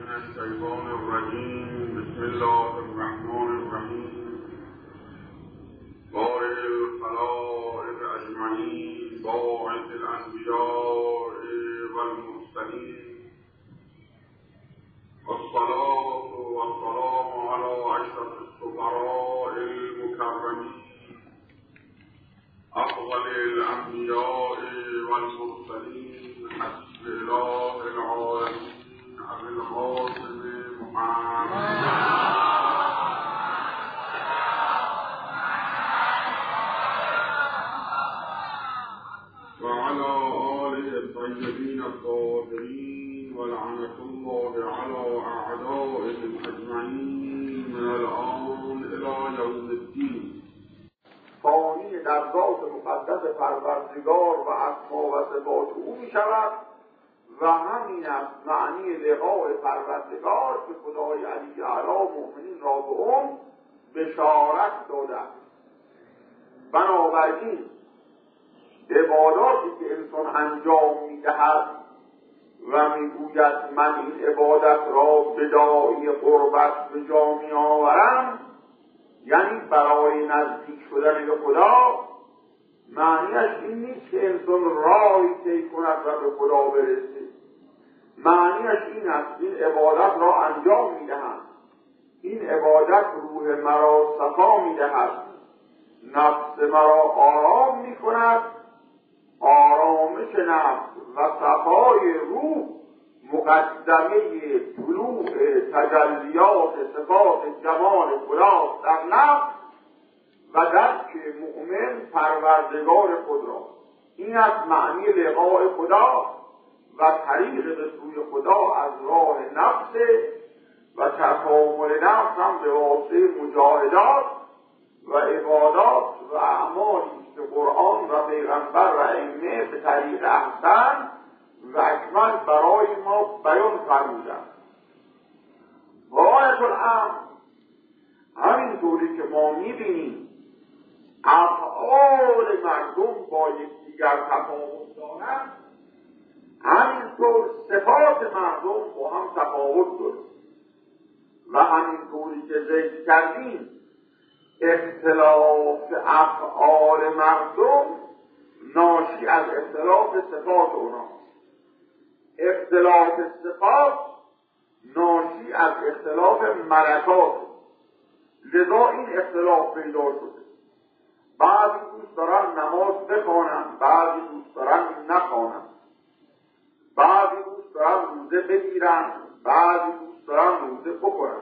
من الشيطان الرجيم. بسم الله الرحمن الرحيم. بارئ الخلائق أجمعين، باعث الأنبياء والمرسلين، والصلاة والسلام على أشرف السفراء المكرمين، أفضل الأنبياء والمرسلين، حسب إله العالمين أبي القاسم محمد وعلى آله الطيبين الطاهرين، ولعنة الله على أعدائهم أجمعين من الآن إلى يوم الدين. فانی در ذات مقدس پروردگار و اسما و صفات او می شود و همین است معنی لقاء پروردگار که خدای علی اعلی مؤمنین را به اون بشارت داده. بنابراین عباداتی که انسان انجام می‌دهد و میگوید من این عبادت را به داعی قربت به جا می‌آورم، یعنی برای نزدیک شدن به خدا، معنیش این نیست که انسان راهی طی کند و به خدا برسه. معنیش این است این عبادت را انجام می‌دهم، این عبادت روح مرا صفا می‌دهد، نفس مرا آرام می‌کند. آرامش نفس و صفای روح مقدمه طلوع تجلیات صفات جمال خدا در نفس و درک مؤمن پروردگار خود را. این است معنی لقاء خدا و طریق به سوی خدا از راه نفس و تکامل نفس هم به واسطه مجاهدات و عبادات و اعمالی که قرآن و پیغمبر و ائمه به طریق احسن و اکمل برای ما بیان فرمودند. غایت الامر همینطوری که ما میبینیم افعال مردم با یکدیگر تفاوت دارند، همینطور صفات مردم با هم تفاوت دارند و همینطوری که ذکر کردیم اختلاف افعال مردم ناشی از اختلاف صفات اونا، اختلاف صفات ناشی از اختلاف ملکات. لذا این اختلاف پیدا شده. بعضی دوست دارن نماز بخوانن، بعضی دوست دارن نخوانن، بعضی دوست دارن روزه بگیرن، بعضی دوست دارن روزه بخورن،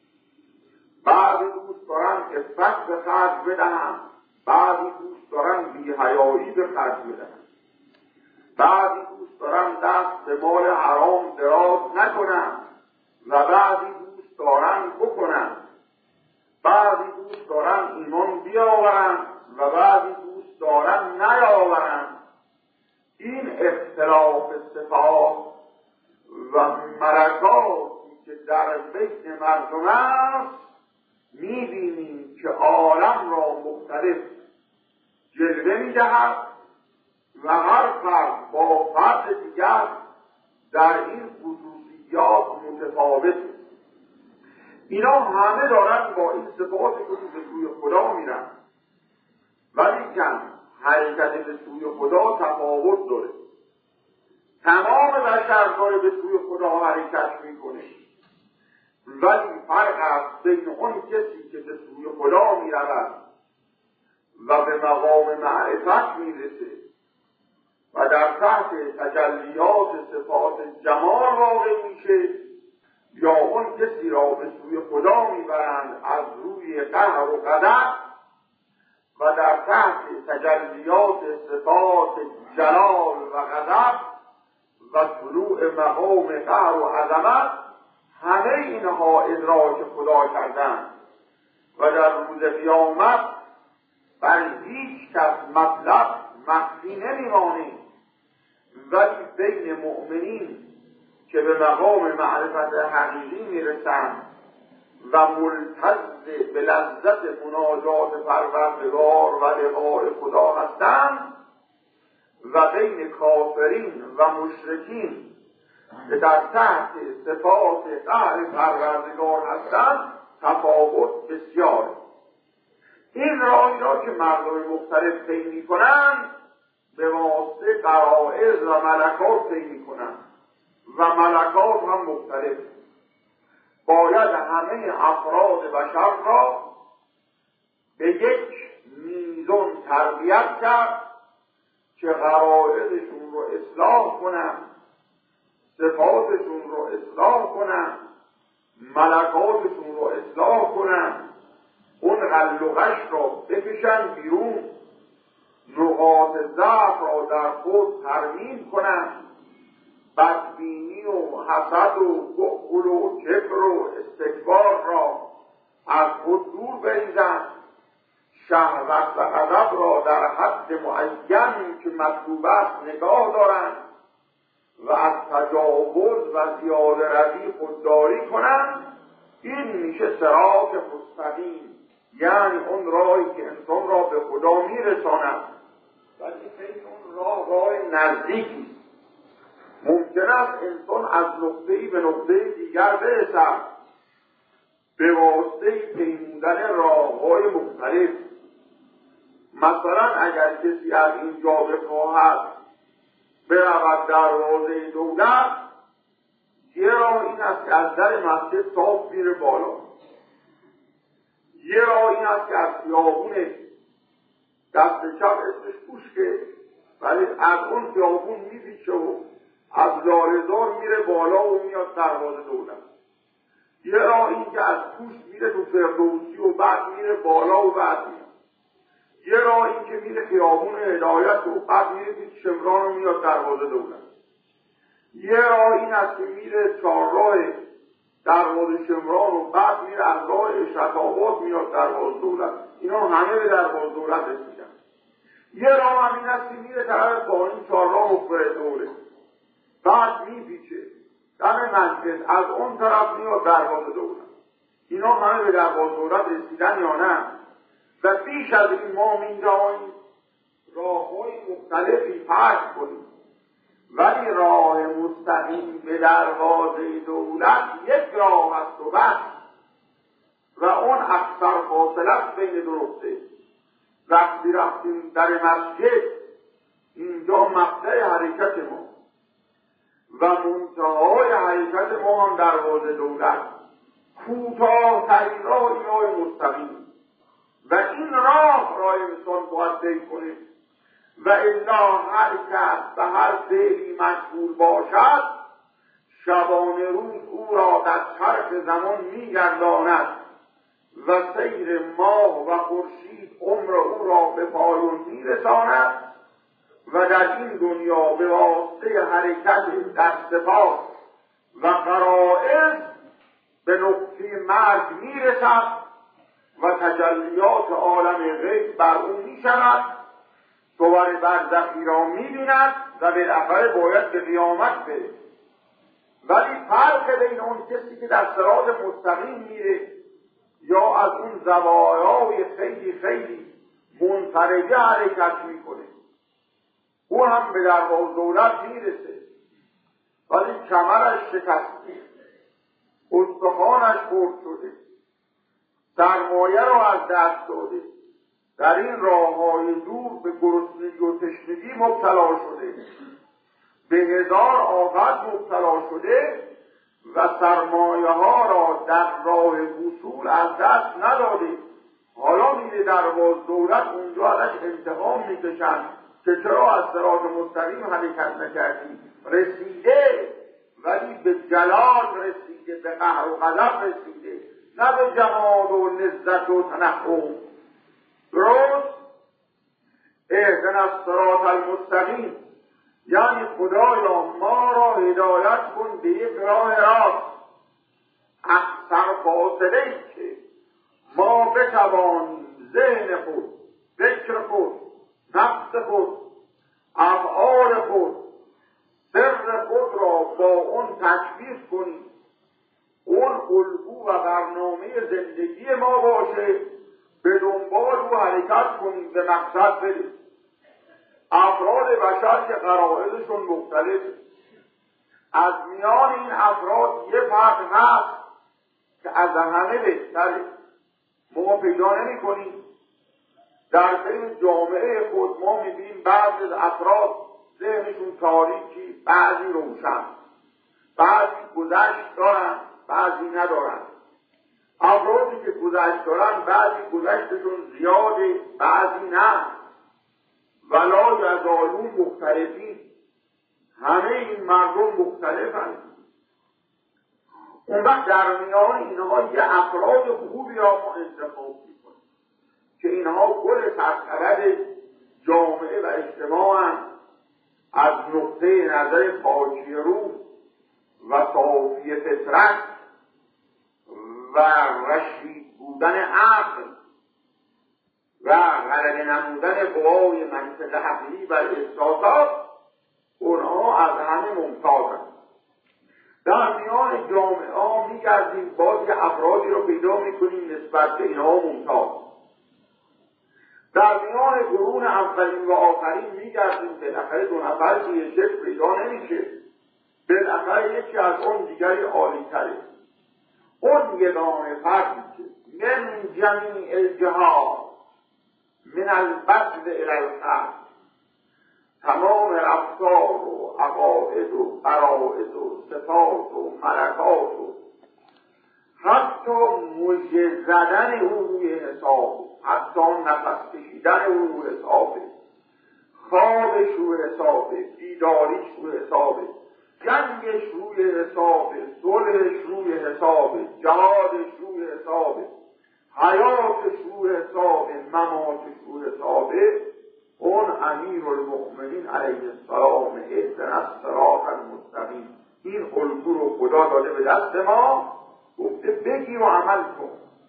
بعضی دوست دارن عفت به خرج بدهن، بعضی دوست دارن بی‌حیایی به خرج بدهن، بعضی دوست دارن دست به مال حرام دراز نکنن و بعضی دوست دارن بکنن، بعضی دوست دارن ایمان بیاورن و بعضی دوست دارن نیاورن. این اختلاف صفات و ملکاتی که در بین مردم است، می‌بینیم که عالم را مختلف جلوه می‌دهد و هر فرد با فرد دیگر در این خصوصیات متفاوت است. اینا همه دارن با این صفات که به سوی خدا میرن، ولیکن حرکت به سوی خدا تفاوت داره. تمام بشر داره به سوی خدا حرکت میکنه، ولی فرق است بین اون کسی که به سوی خدا میرود و به مقام معرفت میرسه و در تحت تجلیات صفات جمال واقع میشه، یا اون کسی را به سوی خدا میبرند از روی قهر و غضب و در تحت تجلیات صفات جلال و غضب و طلوع مقام قهر و عظمت همه اینها ادراک خدا کردند و در روز قیامت بر هیچ کس مطلب مخفی نمیمانه. ولی بین مؤمنین که به مقام معرفت حقیقی میرسند و ملتز به لذت مناجات پروردگار و لقاء خدا هستند، و بین کافرین و مشرکین که در تحت صفات قهر پروردگار هستند تفاوت بسیار. این راهی را که مردم مختلف طی می‌کنند به واسطه غرایز و ملکات طی می‌کنند و ملکات هم مختلف. باید همه افراد بشر را به یک میزان تربیت کرد که غرایزشون رو اصلاح کنن، صفاتشون رو اصلاح کنن، ملکاتشون رو اصلاح کنن، اون غل و غش را بکشن بیرون، نقاط ضعف را در خود ترمیم کنن، بدبینی و حسد و بخل و کبر و استکبار را از خود دور بریزند، شهوت و غضب را در حد معین که مطلوب است نگاه دارند و از تجاوز و زیاده روی خودداری کنند. این میشه صراط مستقیم، یعنی اون راهی که انسان را به خدا میرساند. ولی خیلی اون راه نزدیکی است. ممکن است انسان از نقطه‌ای به نقطه دیگر برسد به واسطه پیمودن راه‌های مختلف. مثلا اگر کسی از اینجا بخواهد برود دروازه دولت، یه راه این است که از در مسجد تاپ میره بالا، یه راه این است که از خیابون دست چپ اسمش کوشکه ولی از اون خیابون میپیچه و از لاله‌زار میره بالا و میاد دروازه دولت. یه راه این که از کوشک میره تو فردوسی و بعد میره بالا و بعد میاد. یه راه این که میره خیابون هدایت و بعد میره پیش شمران و میاد دروازه دولت. یه راه این است که میره چهارراه دروازه شمران و بعد میره از راه شتابات میاد دروازه دولت. اینا همه به دروازه دولت رسیدن. یه راه هم این است که میره طرف پایین چهارراه مفرد دوله، بعد میپیچه دم مسجد، از اون طرف میاد دروازه دولت. اینا همه به دروازه دولت رسیدن یا نه؟ و بیش از این ما می‌دانیم راه‌های مختلفی پخش کنیم، ولی راه مستقیم به دروازه دولت یک راه است و بس، و اون اکثر فاصله است بین دو نقطه. وقتی رفتیم در مسجد، اینجا مقطع حرکت ما و منتهای حرکت ما هم دروازه دولت. کوتاه‌ترین راه این راه مستقیم و این راه انسان باید طی کنه، و الا هر کس به هر فعلی مشغول باشد شبانه روز او را در چرخ زمان می‌گرداند و سیر ماه و خورشید عمر او را به پایان می‌رساند و در این دنیا به واسطه حرکت در صفات و غرایز به نقطه مرگ می‌رسد و تجلیات عالم غیب بر او می‌شود، صور برزخی را می‌بیند و بالاخره باید به قیامت بره. ولی فرق بین اون کسی که در صراط مستقیم میره یا از اون زوایای خیلی خیلی منفرجه حرکت میکنه، او هم به دروازه دولت میرسه ولی کمرش شکسته، استخوانش خرد شده، سرمایه را از دست داده، در این راه‌های دور به گرسنگی و تشنگی مبتلا شده، به هزار آفت مبتلا شده و سرمایه ها را در راه وصول از دست نداده. حالا میره دروازه دولت، اونجا ازش انتقام میکشن که چرا از صراط مستقیم حرکت نکردی. رسیده ولی به جلال رسیده، به قهر و غضب رسیده، نه به جمال و لذت و تنعم. درست؟ اهدنا الصراط المستقیم، یعنی خدایا ما را هدایت کن به یک راه راست، اکثر فاصله که ما بتوانیم ذهن خود، فکر خود، نفس خود، افعال خود، سر خود را با اون تشخیص کنیم، اون الگو و برنامه زندگی ما باشه، به دنبال او حرکت کنیم، به مقصد بریم. افراد بشر که غرایزشون مختلف، از میان این افراد یه فرد هست که از همه بهتره. ما پیدا نمی کنیم در بین جامعه خود ما میبینیم بعضی از افراد ذهنشون تاریکی، بعضی روشن، بعضی گذشت دارن، بعضی ندارن. افرادی که گذشت دارن بعضی گذشتشون زیاده، بعضی نه. ولا یزالون مختلفین، همه این مردم مختلفن. اون وقت در میان اینها یه افراد خوبی را ما انتخاب میکنیم که اینها گل سرسبد جامعه و اجتماع هم از نقطه نظر پاکی روح و صافی فطرت و رشید بودن عقل و غلبه نمودن قوای منطق عقلی و احساسات، اونها از همه ممتازند. در میان جامعه ها میگردیم باز افرادی رو پیدا میکنیم نسبت به اینها ممتاز. در میان قرون اولین و آخرین میگردیم بالاخره دو نفر که یه شکل پیدا نمیشه، بالاخره یکی از اون دیگری عالی تره. اون یگانه فردی که من جمیع الجهات من البذل الی الخلق، تمام رفتار و عقاید و فرائض و صفات و ملکات و حتی مژه زدن او روی حساب، حتی نفس کشیدن او روی حسابه، خوابش روی حسابه، بیداریش روی حسابه، جنگش روی حسابه، صلحش روی حسابه، جهادش روی حسابه، حیاتش روی حسابه، مماتش روی حسابه. اون امیرالمؤمنین علیه السلام اهدنا الصراط المستقیم، این الگو رو خدا داده به دست ما، گفته بگی و عمل کن.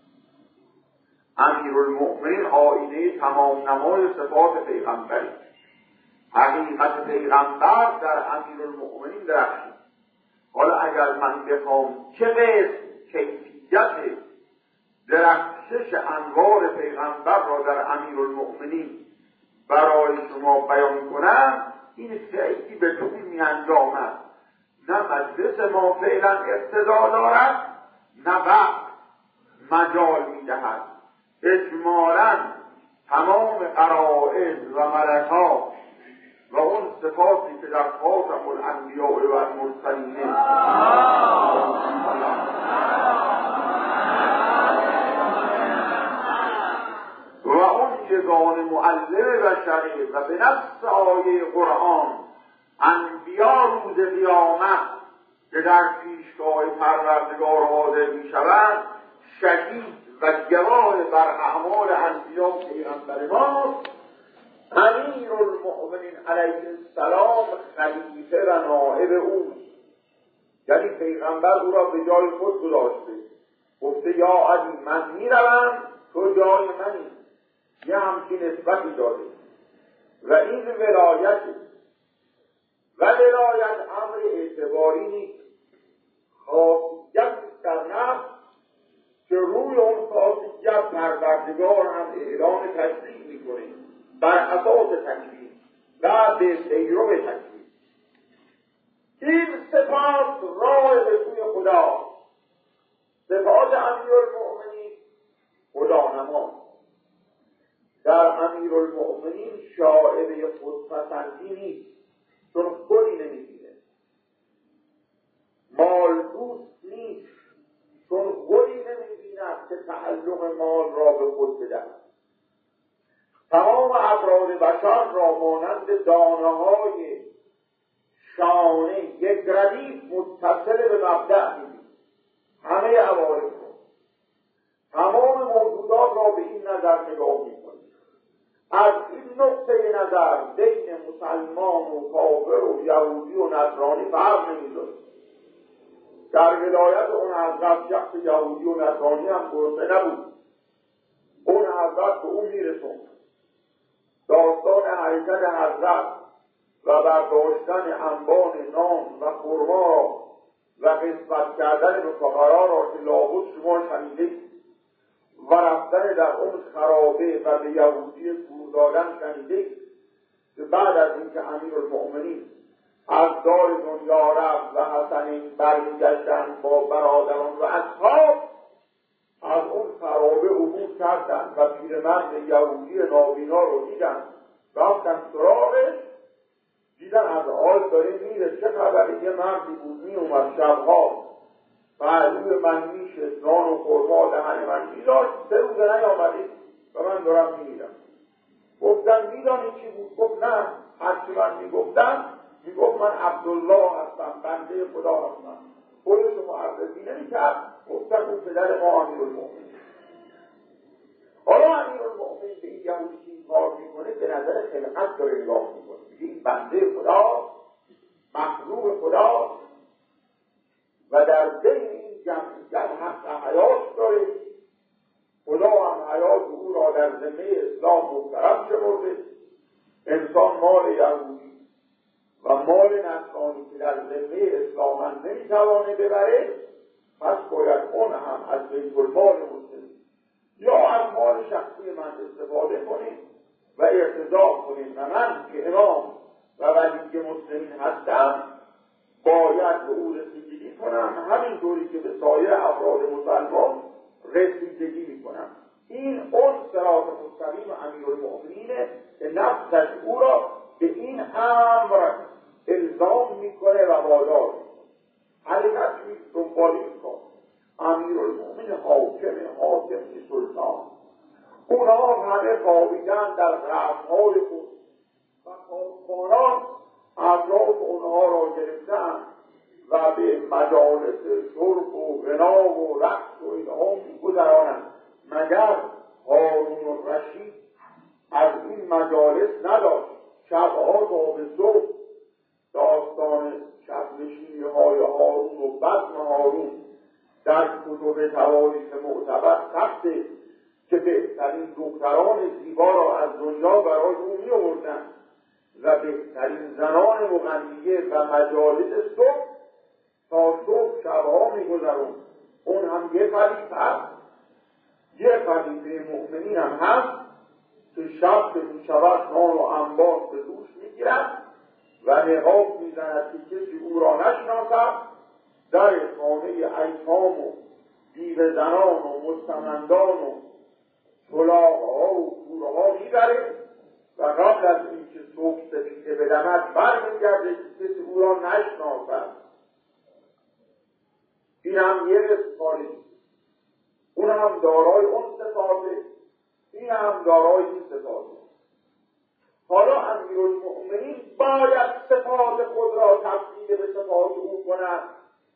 امیرالمؤمنین آینه تمام نمای صفات پیغمبری، حقیقت پیغمبر در امیرالمؤمنین درخشید. حالا اگر من بخوام چه قسم کیفیت درخشش انوار پیغمبر را در امیرالمؤمنین برای شما بیان کنم، این خیلی به طول می انجامد. نه مجلس ما فعلا اقتضا دارد، نه وقت مجال می دهد. اجمالاً تمام قرائن و ملکات و اون صفاتی که در خاتم الانبیاء و المرسلین و اون یگان معلم بشری و به نفس آیه قرآن انبیا روز قیامت که در پیشگاه پروردگار حاضر می شوند شهید و گواه بر اعمال انبیا پیغمبر ماست. امیرالمؤمنین علیه السلام خلیفه و نائب او، یعنی پیغمبر او را به جای خود گذاشته، گفته یا علی من میروم تو جای منی، یه همچین نسبتی داده و این ولایتی و ولایت امر اعتباری نیست، خاصیت در نفس که روی اون خاصیت پروردگار هم اعلام تشریع میکنه بر اساس تکلیف و به پیرو تکلیف. این صفات راه به سوی خدا، صفات امیرالمؤمنین خدانما. در امیرالمؤمنین شائبه خودپسندی نیست، چون خودی نمیگیره. مال دوست نیست، چون خودی نمیبیند که تعلق مال را به خود بدهد. تمام افراد بشر را مانند دانه‌های شانه یک ردیف متصل به مبدأ می‌بینید. همه عوارض تمام موجودات را به این نظر نگاه می‌کنید. از این نقطه نظر بین مسلمان و کافر و یهودی و نصرانی فرق نمی‌ذارید. در ولایت اون حضرت شخص یهودی و نصرانی هم گرسنه نبود، اون حضرت به اون میرسوند. داستان حرکت حضرت و برداشتن انبان نان و خرما و قسمت کردن به فقرا را که لابد شما شنیدید و رفتن در اون خرابه و به یهودی فرو دادن شنیدید که بعد از اینکه امیرالمؤمنین از دار دنیا رفت و حسنین برمیگشتند با برادران و اصحاب، از اون خرابه عبور کردند و پیرمرد یهودی نابینا رو دیدن، رفتن سراغش، دیدن از حال داره میره، چه خبره؟ یه مردی بود می اومد شبها پهلوی من میشه، نان و خرما دهن من میداشت، 3 روز نیامدید و من دارم میرم. گفتن میدانی چی بود؟ گفت نه، هرچی من میگفتم میگفت من عبدالله هستم، بنده خدا هستم. خودش معرفی نمیکرد. گفتن اون پدر ما امیرالمؤمنین. حالا امیرالمؤمنین به این یهودی که این کار میکنه به نظر خلقت داره نگاه میکنه، میگه این بنده خدا، مخلوق خدا و در بین این جمعیت حق حیات داره. خدا هم حیات او را در ذمه اسلام محترم شمرده. انسان مال یهودی و مال نصرانی که در ذمه اسلام نمیتوانه ببره، پس باید اون هم از بیت المال مسلم یا از مال شخصی من استفاده کنیم و ارتضاع کنیم و من که امام و ولی مسلمین هستم باید به او رسیدگی کنم، همینطوری که به سایر افراد مسلمان رسیدگی میکنم. این اون صراط مستقیم امیرالمؤمنینه که نفسش او را به این امر الزام میکنه و وادار میکنه. حرکت دنبال این کار. امیرالمؤمنین حاکمی سلطان، اونا همه خوابیدن در رفعهای خود و خوابخانان اطراف اونها را گرفتن و به مجالس شرب و غنا و رقص و اینها میگذرانند. مگر هارون الرشید از این مجالس نداشت؟ شبها تا به صبح داستان شب نشینی های هارون و بزم هارون در کتب تواریخ معتبر ثبته که بهترین دختران زیبا را از دنیا برای او می آوردند و بهترین زنان مغنیه و مجالس صبح تا صبح شبها می گذرند. اون هم یه خلیفه هست، یه خلیفه مؤمنین هم هست که شب که می شود نان و انبار به دوش می گیرد و نقاب می زند که کسی او را نشناسد، در خانه ایتام و بیوه زنان و مستمندان و طلاقها و کورها می بره و قبل از اینکه صبح سپیده بدمد برمیگرده که کسی او را نشناسد. این هم یه رسپاری، اون هم دارای اون صفاته، این هم دارای این صفاته. حالا امیرالمؤمنین باید صفات خود را تبدیل به صفات او کند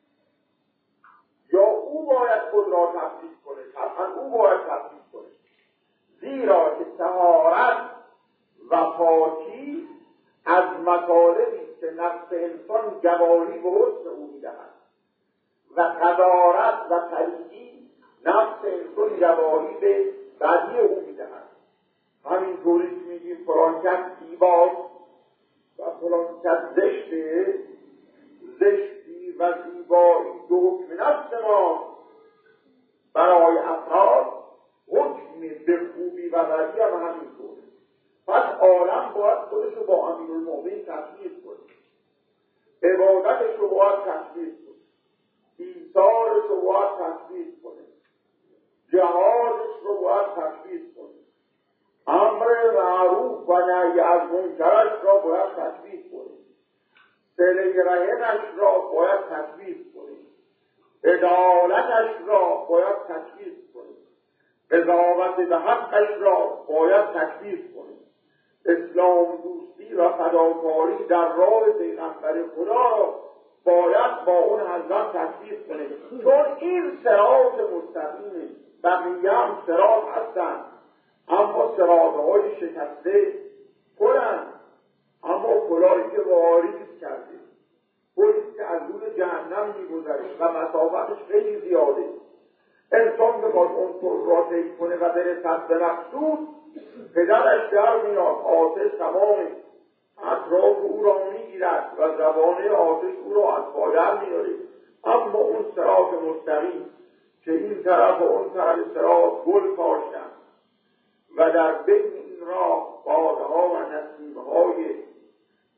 یا او باید خود را تبدیل کنه؟ طبعا او باید تبدیل کنه، زیرا که طهارت و پاکی از مطالبی که نفس انسان گواهی به حسن او میدهد و قذارت و پلیدی نفس انسان گواهی به بدی او میدهد. همینطوری که میگیم فلان کس زیباست و فلان کس زشته، زشتی و زیبایی دو حکم نفس ما برای افراد، حکم به خوبی و بدی هم همینطوره. پس عالم باید خودش رو با امیرالمؤمنین تشبیه کنه، عبادتش رو باید تشبیه کنه، ایثارش رو باید تشبیه کنه، جهادش رو باید تشبیه کنه، امر معروف و نهی از منکرش را باید تشبیه کنه، صله رحمش را باید تشبیه کنه، عدالتش را باید تشبیه کنه، قضاوت به حقش را باید تشبیه کنه، اسلام دوستی و فداکاری در راه پیغمبر خدا را باید با اون حضرت تشبیه کنه. چون این صراط مستقیمه، بقیه هم صراط هستن اما صراطهای شکسته کنن، اما کلاهی که واریز کرده، پلی که از روی جهنم میگذره و مسافتش خیلی زیاده، انسان بخواد اون پل را طی کنه و برسد به مقصود، پدرش در میاد، آتش تمام اطراف او را میگیرد و زبانه آتش او را از پادر میاره. اما اون صراط مستقیم که این طرف و اون طرف صراط گل کاشتن و در بین این راه بادها و نسیمهای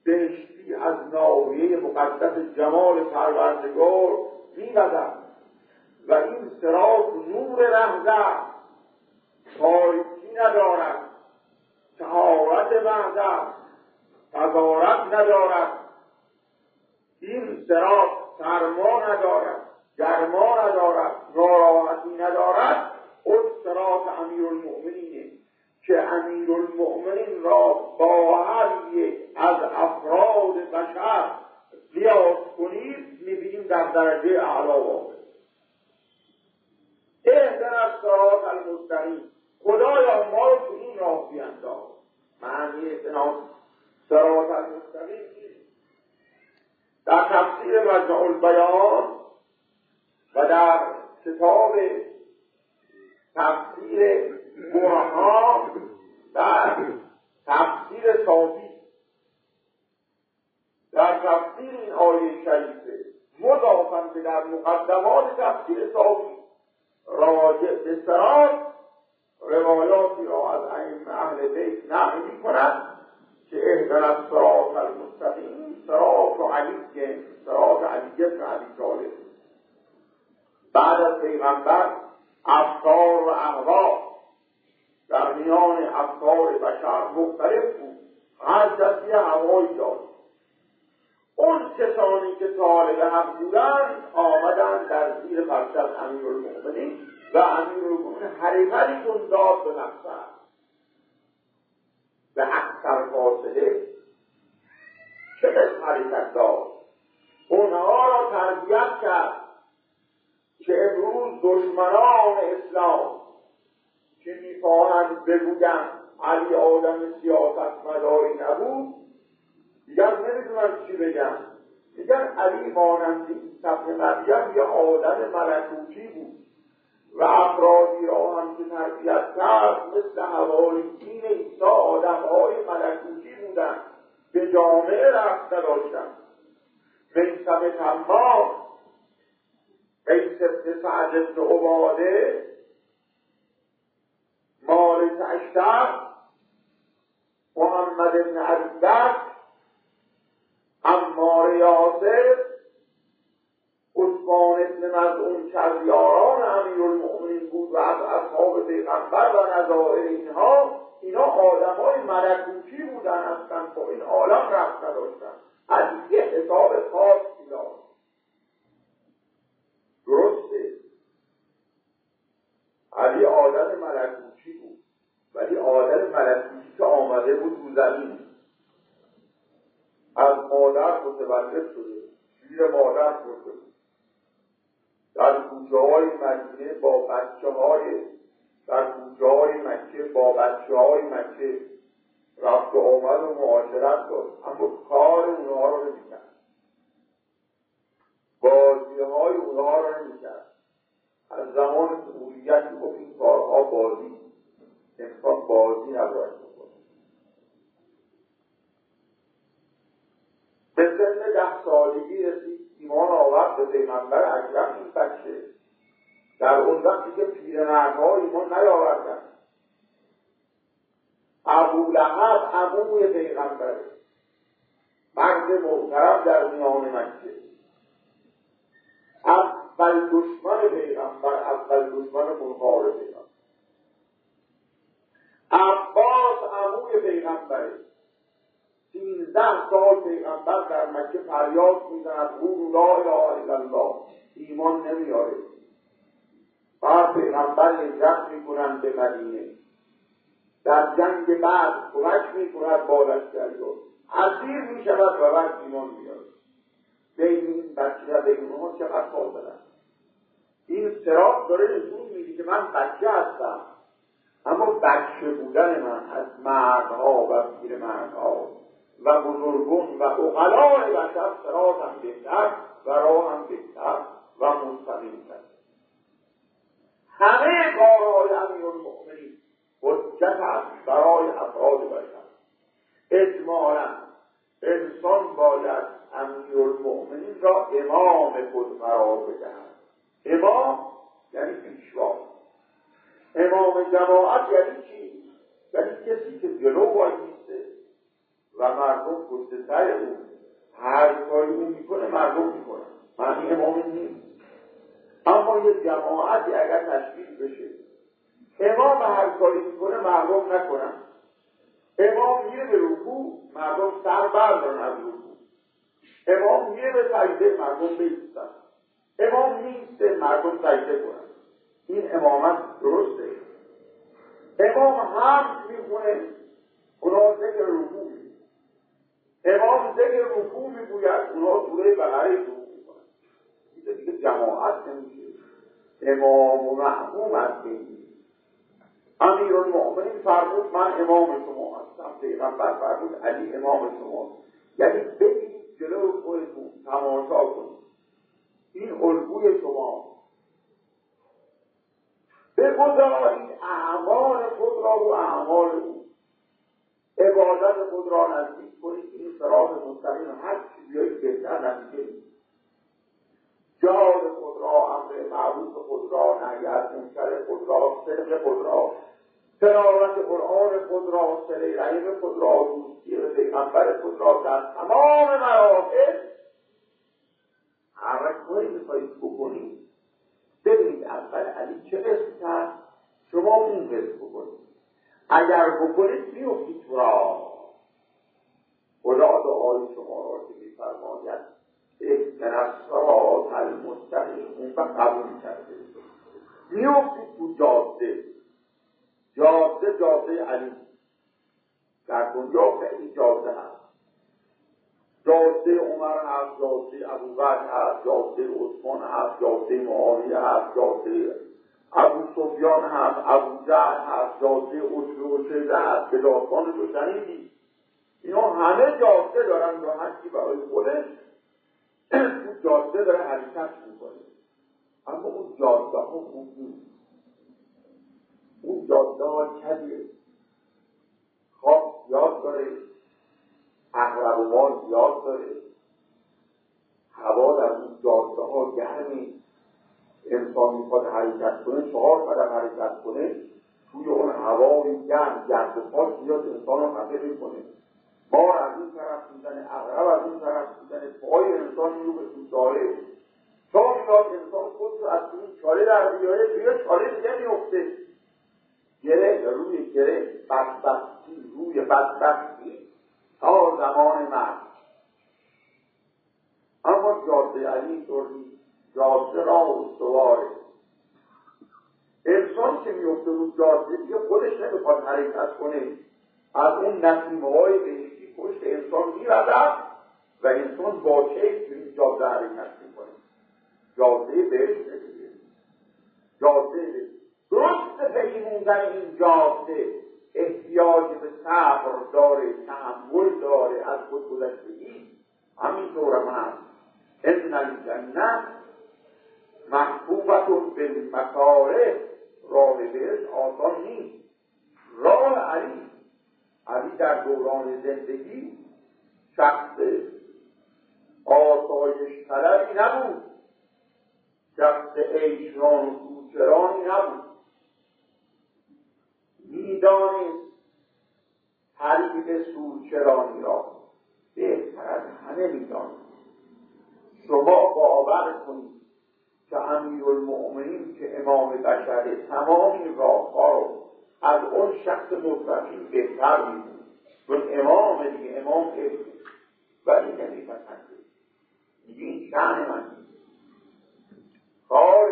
بهشتی از ناحیه مقدس جمال پروردگار می‌وزد و این صراط نور رهزد، تاریکی ندارد، طهارت محض، تظاهرت ندارد. این صراط سرما ندارد، گرما ندارد، ناراحتی ندارد. اون صراط امیرالمؤمنینه که امیرالمؤمنین را با هر یک از افراد بشر قیاس کنید می‌بینیم در درجه اعلا واقع. اهدنا الصراط المستقیم، خدایا ما رو تو این راه بینداز. معنی اهدنا الصراط المستقیم در تفسیر مجمع البیان و در کتاب تفسیر برهان و تفسیر صافی در تفسیر این آیه شریفه مضافاً به در مقدمات تفسیر صافی راجع به صراط روایاتی را از ائمه اهل بیت نقل می‌کنند که اهدنا الصراط المستقیم صراط علی، صراط علی بن ابی طالب. بعد از پیغمبر افکار و اهوا در میان افکار بشر مختلف بود، هر کسی هوایی داشت. اون کسانی که طالب حق بودند آمدند در زیر پرچم امیرالمؤمنین و امیرالمؤمنین حرکتی داد به مقصد به اکثر فاصله. چه قسم حرکت داد؟ اونها را تربیت کرد که امروز دشمنان اسلام که می‌خواهند بگویند علی آدم سیاست مداری نبود، دیگر نمی‌دونن چی بگن. دیگر علی مانند عیسی ابن مریم یا آدم ملکوتی بود و افرادی را هم که تربیت کرد مثل حواریین عیسی آدم‌های ملکوتی بودند، به جامعه رفت نداشتند. میثم تمام، قیس بن سعد بن عباده، مالک اشتر، محمد بن عبدالله، عمار یاسر، عثمان بن مظعون که از یاران امیرالمؤمنین بود و از اصحاب پیغمبر و نظائر اینا آدمای ملکوتی بودن، اصلا با این عالم رفت نداشتن. از یه حساب خاصی داشت. درسته علی آدم ملکوتی بود، ولی آدم ملکوتی که آمده بود رو زمین، از مادر متولد شده، شیر مادر خورده بود، در کوچه‌های مدینه با بچه‌های در کوچه‌های مکه با بچه‌های مکه رفت و آمد و معاشرت داشت، اما کار اونها رو نمی‌کرد، بازی‌های اونها رو نمی‌کرد. از زمان سهولیت میگفت این کارها بازی، انسان بازی نباید بکنه. به سن 10 سالگی رسید، ایمان آورد به پیغمبر اکرم. این بچه در اون وقتی که پیرمردها ایمان نیاوردن، ابولهب عموی پیغمبره، مرد محترم در میان مکه، اول دشمن پیغمبر، اول دشمن منکار پیغمبر. عباس عموی پیغمبره، 13 سال پیغمبر در مکه فریاد میزند قولوا لا اله الا الله، ایمان نمیاره. بعد پیغمبر هجرت میکنند به مدینه، در جنگ بعد کمک میکند با لشکریان، اسیر میشود و بعد ایمان میاره. بین این بچه و بین اونها چقدر فاصله است. این صراط داره نشون میده که من بچه هستم، اما بچه بودن من از مردها و پیرمردها و بزرگان و عقلای بشر صراط هم بهتر و راه هم بهتر و مستقیم‌تر. همه کارهای امیرالمؤمنین حجت است برای افراد بشر. اجمالاً انسان باید امیرالمؤمنین را امام خود قرار بدهد. امام یعنی پیشوا. امام جماعت یعنی چی؟ یعنی کسی که جلو وایسته و مردم پشت سر اون، هر کاری اون میکنه مردم میکنن، معنی امام نیست. اما یه جماعتی اگر تشکیل بشه امام هر کاری میکنه مردم نکنن، امام میره به رکوع مردم سر بردارن از رکوع، امام میره به سجده مردم بایستن، امام نیسته مردم سجده کنن، این امامت درسته؟ امام هم میخونه اونا ذکر رکوع میگوید، امام ذکر رکوع میگوید اونا سوره بقره رکوع میکنن، این دیگه جماعت نمیشه، امام و محموم هست. امیرالمؤمنین فرمود من امام شما هستم، پیغمبر فرمود علی امام شما، یعنی بگید جلو خودتون تماشا کنید این الگوی شما، بگذارید اعمال خود را و اعمال او، عبادت خود را نزدیک کنید این صراط مستقیم، هر چی بیایید بهتر نتیجه، جهاد خود را، امر معروف خود را، نهی از منکر خود را، صدق خود را، تلاوت قرآن خود را، صله رحم خود را، دوستی به پیغمبر خود را در تمام مراحل هر کاری میخواهید بکنید ببینید اول علی چه قسم کرد، شما اون قسم بکنید، اگر بکنید میفتید تو را. خدا دعای شما را که میفرماید اهدنا الصراط المستقیم اون و قبول کرده، میفتید تو جاده، جاده علی. در دنیا خیلی جاده هست، جاده عمر هست، جاده ابوبکر هست، جاده عثمان هست، جاده معاویه هست، جاده ابو سفیان هست، ابو جهل هست، جاده عتبه هست، به داستان رو شنیدی، اینا همه جاده دارن و هر کی برای خودش تو جاده داره حرکت میکنه، اما اون جاده ها خوب نیست، اون جاده ها کدیه، خواب زیاد داره، عقرب و مال زیاد داره، هوا در اون جاده ها گرمی، انسان میخواد حرکت کنه 4 قدم حرکت کنه توی اون هوای گرم گرد و پاش میاد انسان رو خفه میکنه، مار از این طرف میزنه، عقرب از این طرف میزنه، پای انسان میرو به تو چاره، تا میاد انسان خود رو از اون چاره در بیاره توی چاره دیگه میفته، گره روی گره، بدبختی روی بدبختی تا زمان مرگ. اما جاده علی طوری جاده را استواره، انسان که میفته رو جاده دیگه خودش نمیخواد حرکت کنه، از اون نسیم‌های بهشتی پشت انسان میرزد و انسان با کیف تو این جاده حرکت میکنه، جاده بهشت دیگه، جاده درست پیموندن این جاده احتیاج به صبر داره، تحمل داره، از خود گذشتگی، همینطور هم هست. ان الجنه محبوبة بالمکاره، راه بهشت آسان نیست. راه علی در دوران زندگی شخص آسایش طلبی نبود، شخص عیشران و سوچرانی نبود، میدانست حریف سوچرانی را بهتر از همه میدانست. شما باور کنید که امیرالمؤمنین که امام بشر تمام این راه‌ها رو از اون شخص مطلقی بهتر می‌دونه، چون امام دیگه امام عشق، ولی نمی‌پسنده، میگه این شأن من نیست، کار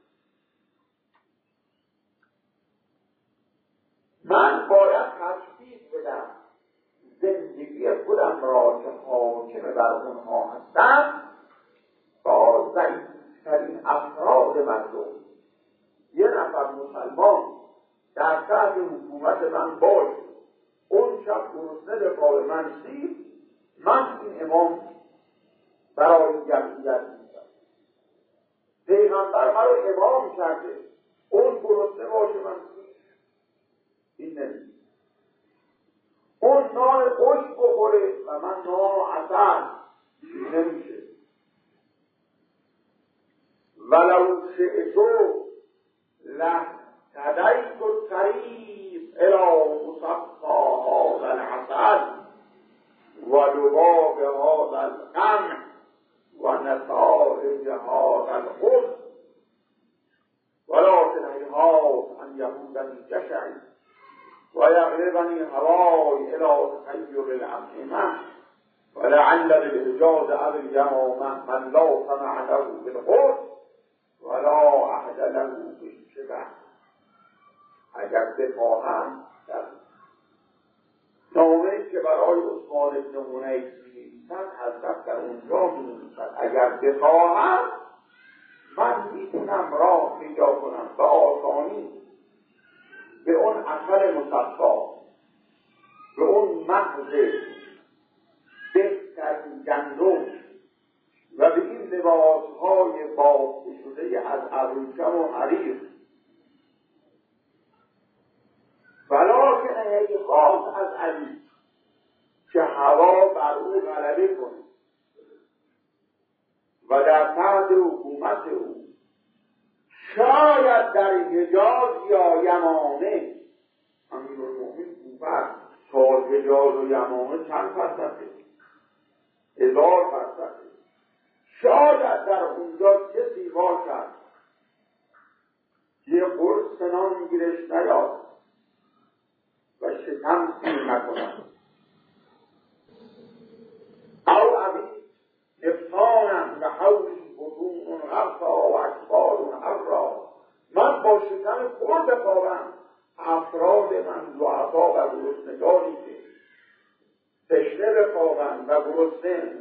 من باید تشخیص بدم زندگی خودم را که حاکم بر اونها هستم با ضعیف‌ترین افراد مردم. یه نفر مسلمان در تحت حکومت من باشه، اون شب گرسنه به پای من سیر، من این امام برای جمعیت میشم. پیغمبر مرا امام کرده، اون گرسنه باشه من سیر، این نمیشه. اون نان خوش بخوره و من نان و عسل، این نمیشه. ولو شئتو لهتدیت الطریق الی مصفا هذا العسل، و لباب هذا الغم و نتائج هذا الحزن ولكن هیهات ان یهودنی جشعی و یغلبنی هوای الی تخیر الامعمه ولعل بالحجاز ابی الیمامه من لا سمع له بالقرب ولا عهد له بالشبه. اگر بخواهم در نامه‌ای که برای عثمان بن حنیف می‌نویسد حضرت در اونجا می‌نویسد اگر بخواهم من میتونم راه پیدا کنم به آسانی به اون عسل مصفا، به اون مغز بهترین گندم و به این لباسهای بافته شده از ابریشم و حریر. ولکن هیهات از علی که هوا بر او غلبه کنه و در تحت حکومت او شاید در حجاز یا یمامه، امیرالمؤمنین کوفه تا حجاز و یمامه چند فرسخه؟ 1000 فرسخه. شاید در اونجا کسی باشد یه قرص نان گیرش نیاد و شکم سیر نکند او عبید افسانم و حولی بطون غرصا و اکبار حرا، من با شکم پر بخوابم افراد من ضعفا و گرسنگانی که تشنه بخوابم و گرسنه.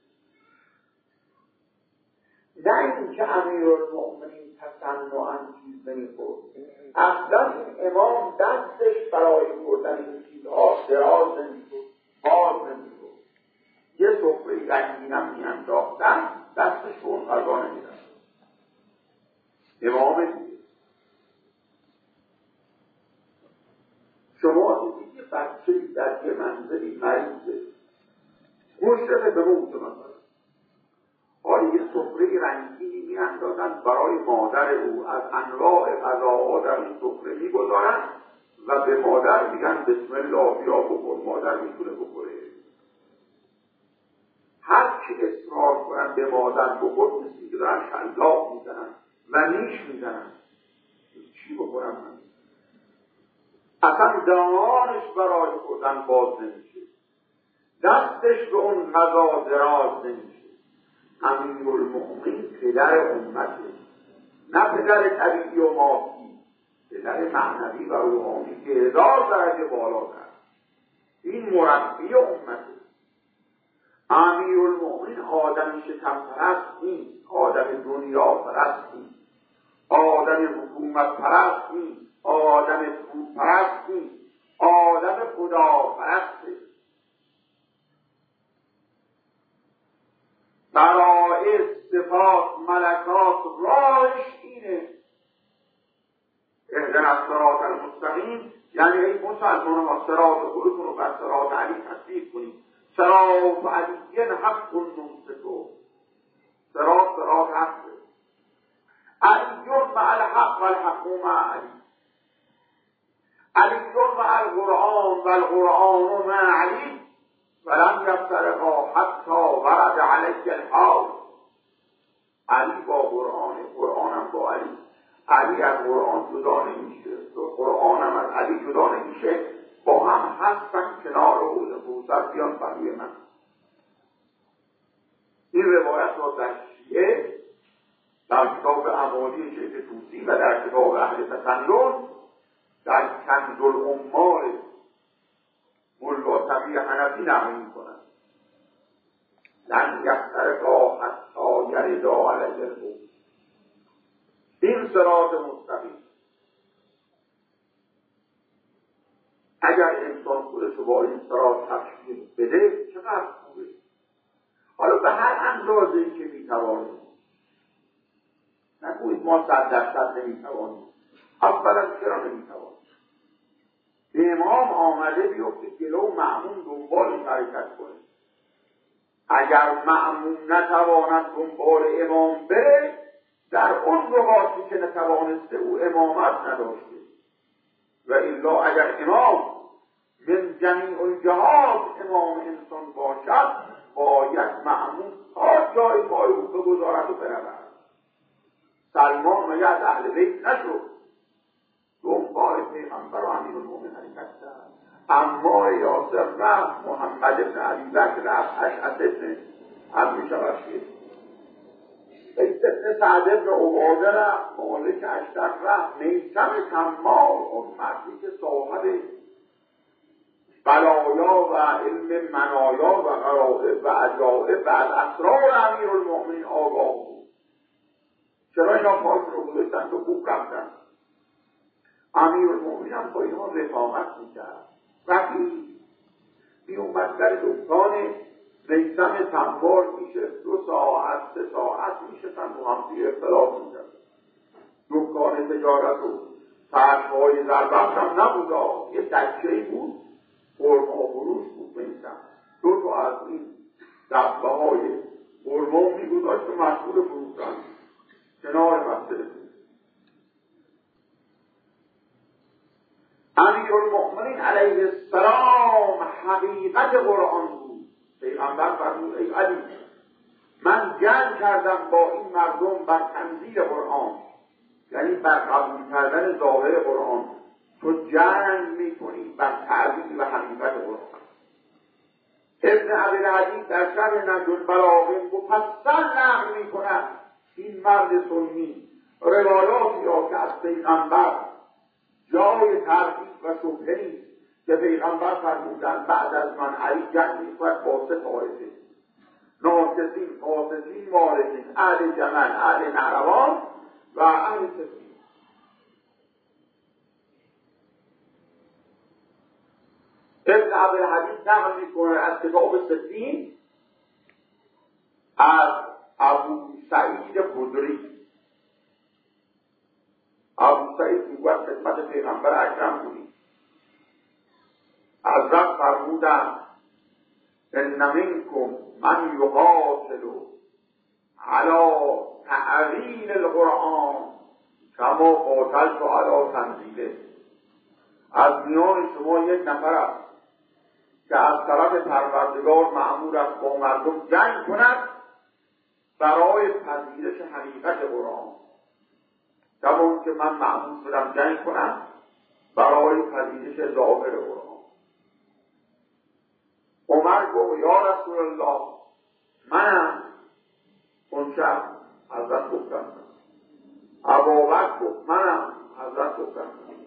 نه اینکه امیرالمؤمنین تصنعاً چیز نمی‌خورد، اصلا این امام دستش برای خوردن این چیزها دراز نمی‌شد، باز نمی‌شد. یه سفره رنگینم می‌انداختن دستش به اون غذا نمی‌رفت. امام دیگه شما دیدید یه بچه‌ای در یه منزلی مریضه مشرف به موت مثلا، حالا یه سفره رنگینی می‌اندازن برای مادر او، از انواع غذاها در این سفره می‌گذارن و به مادر میگن بسم الله بیا بخور. مادر میتونه بخوره؟ هر چی اصرار کنن به مادر بخور مثل که دارن شلاق میزنن و نیش میزنن. چی بخورم من؟ اصلا دهانش برای خوردن باز نمیشه، دستش به اون غذا دراز نمیشه. امیرالمؤمنین پدر امته، نه پدر طبیعی و مادی، پدر معنوی و روحانی که 1000 درجه بالاتر. این مربی امته. امیرالمؤمنین آدم شکم پرست نیست، آدم دنیا پرست نیست، آدم حکومت پرست نیست، آدم پول پرست نیست، آدم خدا پرسته. برای صفات ملکات راهش اینه. اهدنا الصراط المستقیم یعنی ای مسلمان ها صراط خودتون رو بر صراط علی تصدیق کنید. صراط علی حق ممسکو، صراط حق، علی مع الحق و الحق مع علی، علی مع القرآن و القرآن مع علی ولم یفترقا حتی ورد علی الحال. علی با قرآن، قرآنم با علی. علی از قرآن جدا نمیشه، قرآنم از علی جدا نمیشه، با هم هستن کنار حوض کوثر بیان پهلوی من. این روایت را در شیعه در کتاب اعمالی شیخ طوسی و در کتاب اهل تسنن در کنز العمال ملا تقی حنفی نقل می‌کنند. لن یفترقا حتی یردا علی الحوض. این صراط مستقیم. اگر انسان خودش رو با این صراط تشبیه بده چقدر خوبه. حالا به هر اندازه‌ای که میتوانیم، نگویید ما 100% نمیتوانیم. اولا چرا نمیتوانیم؟ امام آمده بیفته جلو مأمون دنبال این حرکت کنه. اگر مأمون نتواند دنبال امام بره، در اون نقاطی که نتوانسته او امامت نداشته. و الا اگر امام من جمیع الجهات امام انسان باشد، باید مأمون تا جای پای او بگذارد و برود. سلمان مگه از اهل بیت نشد؟ دنبال پیغمبر و امیرالمومنین حرکت کرد. عمار یاسر رفت، محمد بن علی بکر رفت، اشعث بن عبد شبشیر، قیس بن سعد بن عباده رفت، مالک اشتر رفت، میثم تمار، اون مردی که صاحب بلایا و علم منایا و غرائب و عجائب و از اسرار امیرالمومنین آگاه بود. چرا اینا پاک رو گذاشتن تو خوب رفتن؟ امیرالمومنین هم با اینا رفاقت میکرد. وقتی میومد در دکان میثم تمار میشه 2 ساعت 3 ساعت میشستن با هم توی اختلاف میکرد. دکان تجارت و فرشهای زربفت هم نبود، یه دکه‌ای بود، خرما فروش بود. میثم 2 تا از این دبه های خرما میگذاشت و مشغول فروختن کنار مسجد بود. امیرالمؤمنین علیه السلام حقیقت قرآن بود. پیغمبر فرمود ای علی، من جنگ کردم با این مردم بر تنزیل قرآن، یعنی بر قبول کردن ظاهر قرآن، تو جنگ میکنی بر تعبیر و حقیقت قرآن. ابن ابی‌العزیز در شرح نهج البلاغه مفصل نقل میکند این مرد سنی روایاتی را که از پیغمبر جای تردید و شبهه نیست که پیغمبر فرمودند بعد از من علی جنگ میکند با 3 طایفه: ناکسین، قاسسین، مارسین، اهل جمل، اهل نهروان و اهل سفین. ابن ابی‌العزیز نقل میکنه از کتاب سفین از ابو سعید خدری. ابو سعید میگوید خدمت پیغمبر اکرم بودیم، حضرت فرمودند ان منکم من یقاتل علی تعویل القرآن کما قاتلت علی تنزیله. از میان شما یک نفر است که از طرف پروردگار مأمور است با مردم جنگ کند برای پذیرش حقیقت قرآن، کما که من مأمور شدم جنگ کنم برای پذیرش ظاهر قرآن. عمر گفت یا رسول الله، منم اون شب. حضرت گفتم ابوبکر گفت منم. حضرت گفتم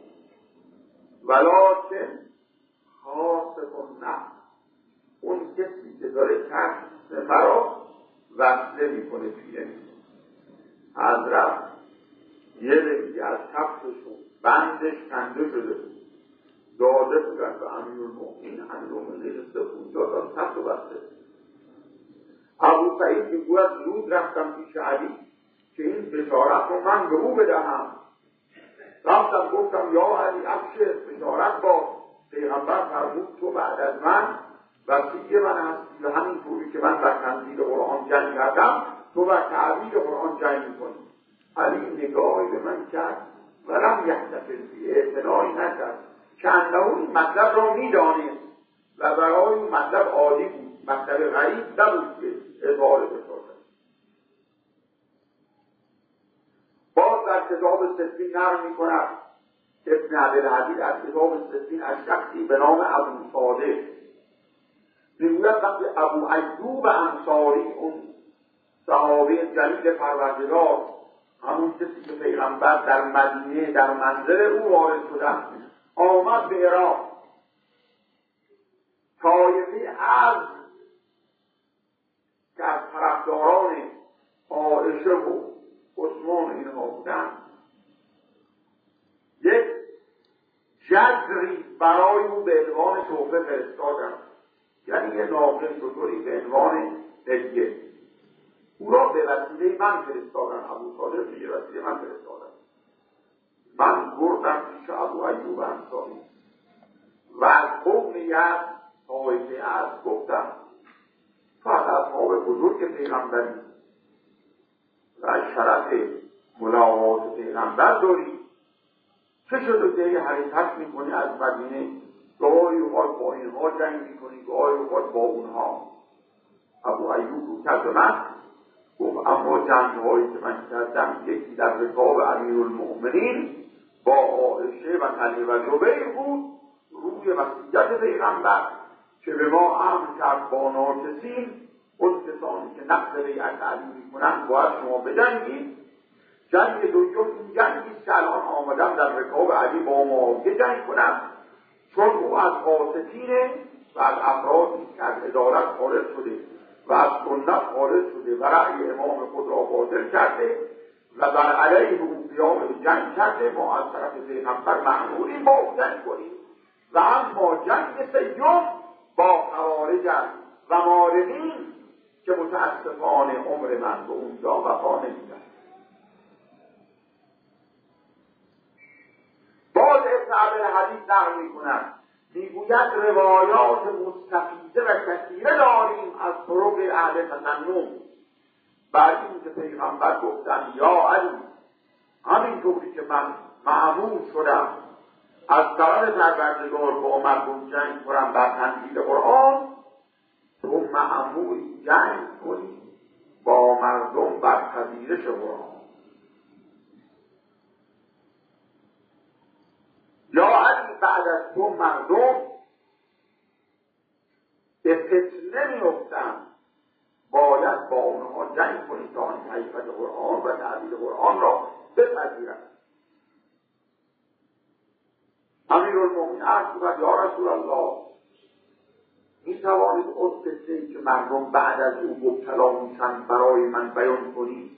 ولکن خاصف النفس، اون کسی که داره کسب مرا وصله میکنه پیله میکنه. حضرت یه رنگی از کفششون بندش کنده شده بود، داده بودن به امیرالمؤمنین. امیرالمؤمنین نشسته بود اونجا کفش رو بسته. ابو سعید میگوید زود رفتم پیش علی که این بشارت رو من به او بدهم. رفتم گفتم یا علی ابشر، بشارت باش، پیغمبر فرمود تو بعد از من وصی من هستی و همین طوری که من بر تنزیل قرآن جنگ کردم تو بر تعبیر قرآن جنگ میکنی. علی نگاهی به من کرد ولم یحتفل بی، اعتنایی نکرد، که انه این مطلب را میدانست و برای این مطلب عادی بود، مطلب غریب نبود که اظهار بشارت. باز در کتاب سفین نقل میکند ابن ابی‌العزیز از کتاب سفین از شخصی به نام ابو صادق میگوید وقتی ابو ایوب انصاری، اون صحابه جلیل پروردگار، همون کسی که پیغمبر در مدینه در منزل او وارد شدن، آمد به عراق، طایفه از که از طرفداران عایشه و عثمان اینها بودن، یک جزری برای او به عنوان تحفه فرستادن، یعنی یه ناقه شتری به عنوان هدیه. او را به وسیله من فرستادن. ابو صادق به وسیله من فرستادن. من بردم پیش ابو ایوب انصاری و از قوم یزد طایفه از گفتم تو از اصحاب بزرگ پیغمبری و شرف ملاقات پیغمبر داری، چه شده که حرکت میکنی از مدینه گاهی اوقات با اینها جنگ میکنی، گاهی اوقات با اونها. ابو ایوب رو کرد به من گفت اما جنگ‌هایی که من کردم یکی در رکاب امیرالمؤمنین با عایشه و طلحه و زبیر بود، روی وصیت پیغمبر که به ما امر کرد با ناکسین، اون کسانی که نقض بیعت علی میکنن باید شما بجنگید. جنگ دوم این جنگی که الان آمدم در رکاب علی با معاویه جنگ کنم، چون او از قاسطینه و از افرادی که از عدالت خارج شده و از سنت خارج شده و رأی امام خود را باطل کرده و بر علیه او قیام به جنگ کرده. ما از طرف پیغمبر مأموریم با او جنگ کنیم. و اما جنگ سیوم با خوارج و مارقین که متاسفانه عمر من به اونجا وفا نمی‌کرد. باز ابن عبدالحدیث نقل می‌کند، میگوید روایات مستفیضه و کثیره داریم از طرق اهل تسنن بر این که پیغمبر گفتن یا علی، همینطوری که من مأمور شدم از طرف پروردگار با مردم جنگ کنم بر تنزیل قرآن، تو مأموری جنگ کنی با مردم بر پذیرش قرآن. یا علی بعد از تو مردم به فتنه می‌افتند، باید با اونها جنگ کنی تا آن حقیقت قرآن و تعبیر قرآن را بپذیرند. امیرالمؤمنین عرض کرد یا رسول الله، می‌توانید اون قصه‌ای که مردم بعد از او مبتلا میشن برای من بیان کنید؟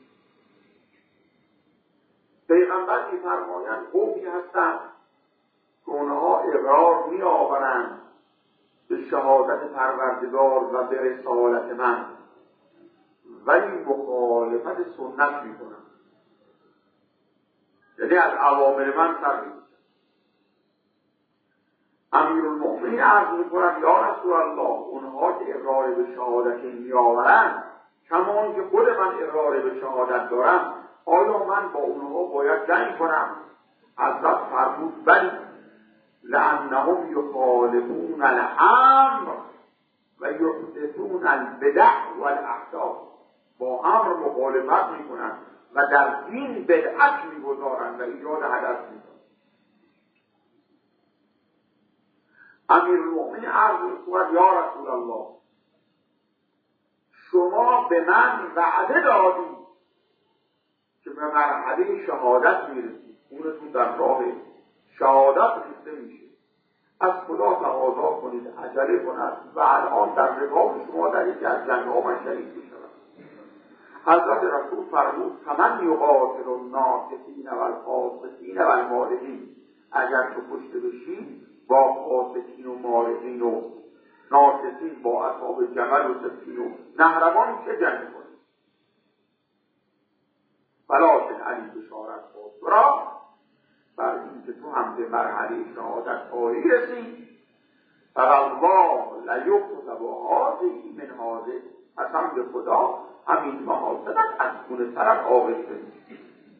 پیغمبر می‌فرمایند قومی هستند که اونها اقرار می‌آورند به شهادت پروردگار و به رسالت من، ولی مخالفت سنت می‌کنند، یعنی از اوامر من سر می‌کشند. امیرالمؤمنین عرض می‌کند یا رسول الله، اونها که اقرار به شهادت می‌آورند کمان که خود من اقرار به شهادت دارم، آیا من با اونها باید جنگ کنم؟ حضرت فرمود بلی، لأنهم یخالفون الامر و یحدثون البدع والاحداث. با امر مخالفت میکنند و در دین بدعت میگذارند و ایجاد حدث میکنند. امیرالمؤمنین عرض می‌کند یا رسول الله، شما به من وعده دادید که به مرحله شهادت میرسید، اونتون در راه شهادت رسیده میشه، از خدا تقاضا کنید عجله کند و الان در رکاب شما در یکی از جنگ‌ها من شهید میشوم. حضرت رسول فرمود فمن یقاتل الناصحین و القاسطین و المارقین، اگر تو کشته بشی با قاسطین و مارقین و ناصحین، با اصحاب جمل و سفین و نهروان چه جنگ کنی؟ ولکن علی بشارت خود را بر این که تو هم به مرحله شهادت خواهی رسید، فوالله لیکتب هذه من هذه، قسم به خدا همین محاسبت از گونه طرف آغشته میشه.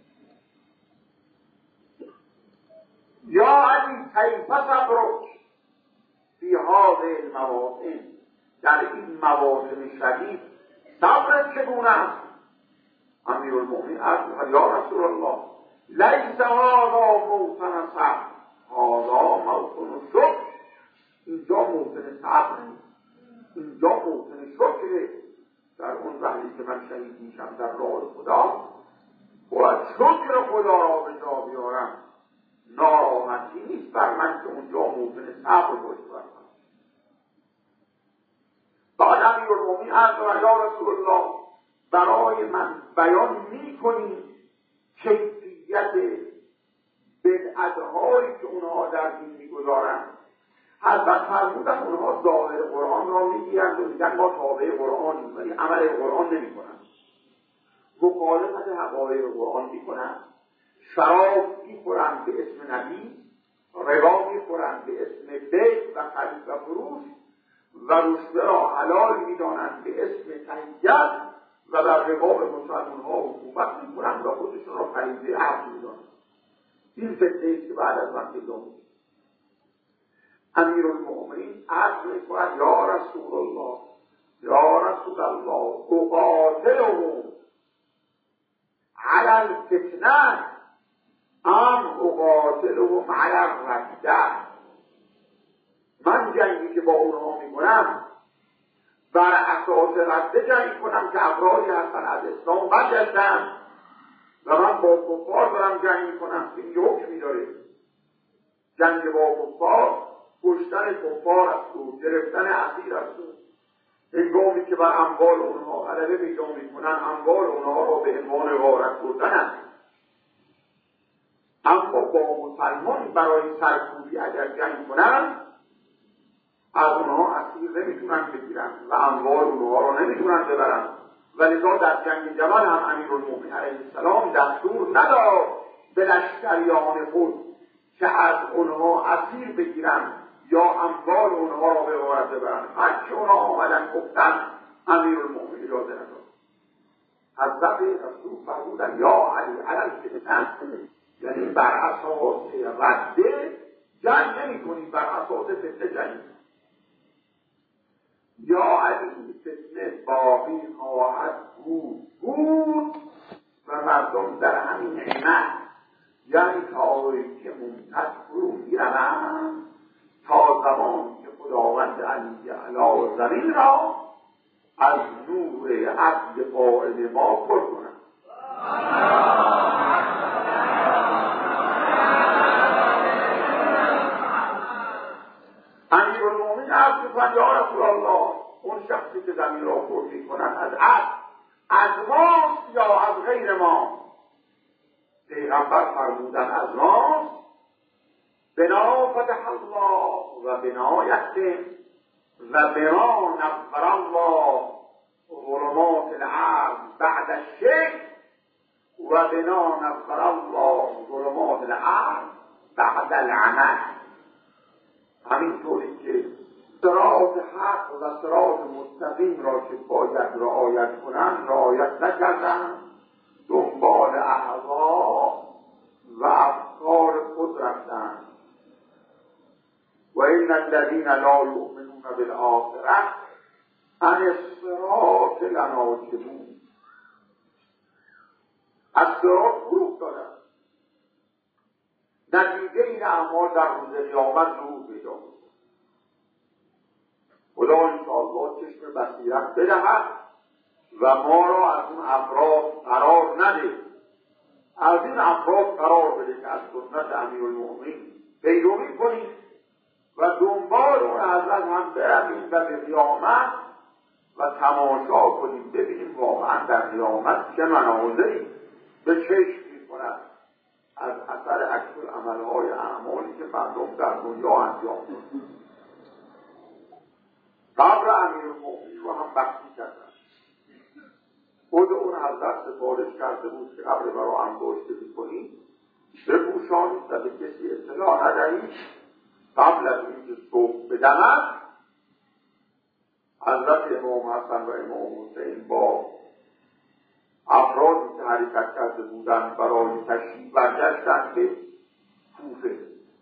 یا علی کیف صبرک فی هذه المواطن، در این مواطن شدید صبرت چگونه است؟ امیرالمؤمنین عرض یا رسول الله، لیس هذا موطن صبر، هذا موطن شکر. اینجا موطن صبر نیست، اینجا موطن شکره. در اون وقتی که من شهید میشم در راه خدا، باید شکر خدا را به جا بیارم. ناراحتی نیست بر من که اونجا موطن صبر باشه بر من. بعد امیرالمؤمنین عرض یا رسول الله، برای من بیان میکنی کیفیت بدعت‌هایی که اونها در دین میگذارند؟ حضرت فرمودن اونها ظاهر قرآن را میگیرند و میگن ما تابع قرآنیم، ولی عمل قرآن نمیکنند، مخالفت حقایق قرآن میکنند، شراب میخورند به اسم نبی، ربا میخورند به اسم بیع و خرید و فروش، و رشوه را حلال میدانند به اسم تهیت، و در رقاب مسلمان‌ها حکومت میکنند و خودشون را خریده حق میدانند. این فتنه است که بعد از من پیدا میشه. امیرالمؤمنین عرض می‌کند یا رسول الله یا رسول الله اقاتلهم علی الفتنه ام اقاتلهم علی الرده. من جنگی که با اونها میکنم بر اساس رده جنگ کنم که افرادی هستن از اسلام برگشتن و من با کفار دارم جنگ میکنم. این یه حکمی داره. جنگ با کفار کشتن کفار است و گرفتن اسیر است. هنگامی که بر اموال اونها غلبه پیدا میکنن اموال اونها را به عنوان غارت بردن. اما با مسلمان برای سرکوبی اگر جنگ کنن از اونها اسیر نمیتونن بگیرن و اموال اونها را نمیتونن ببرن. ولذا در جنگ جمل هم امیرالمؤمنین علیه السلام دستور نداد به لشکریان خود که از اونها اسیر بگیرن یا اموال اونها را به غارت ببرن. هرچه اونها آمدن گفتن امیرالمؤمنین اجازه نداد. حضرت رسول فرمودن یا علی علی الفتنه، یعنی بر اساس رده جنگ نمی کنی، بر اساس فتنه جنگ. یا علی فتنه باقی خواهد بود و مردم در همین نعمت یعنی تاریکی ممتد فرو میروند تا زمان که خداوند علی اعلی زمین را از نور عبد قائم ما پر کنند. امیرالمؤمنین عرض می‌کنند یا رسول الله اون شخصی که زمین را پر می‌کند از عبد از ماست یا از غیر ما؟ پیغمبر فرمودن از ماست. بنا فتح الله و بنا یکتم و بنا نفر الله ظلمات الارض بعد الشرک و بنا نفر الله ظلمات الارض بعد العمل. همینطوری که صراط حق و صراط مستقیم را که باید رعایت کنند رعایت نکردند، دنبال اهوا و افکار خود رفتند. و این الذین لا یؤمنون بالآخرة عن الصراط لناکبون. از صراط فرو دادند. نتیجه این اعمال در روز قیامت ظهور پیدا می‌کند. خدا انشاءالله چشم بصیرت بدهد و ما را از اون افراد قرار نده. از این افراد قرار بده که از سنت امیرالمؤمنین پیروی کنیم و دنبال اون حضرت هم برویم و به قیامت و تماشا کنیم ببینیم واقعا در قیامت چه مناظری به چشم می‌کند از اثر عکس‌العمل‌های اعمالی که مردم در دنیا انجام دادند. قبر امیرالمؤمنین رو هم بخشی کردن. خود اون حضرت سفارش کرده بود که قبر برا انباشته می‌کنید بپوشانید و به کسی اطلاع ندهید. قبل از اینکه صبح بدمد حضرت امام حسن و امام حسین با افرادی که حرکت کرده بودند برای تشریف برگشتند به کوفه.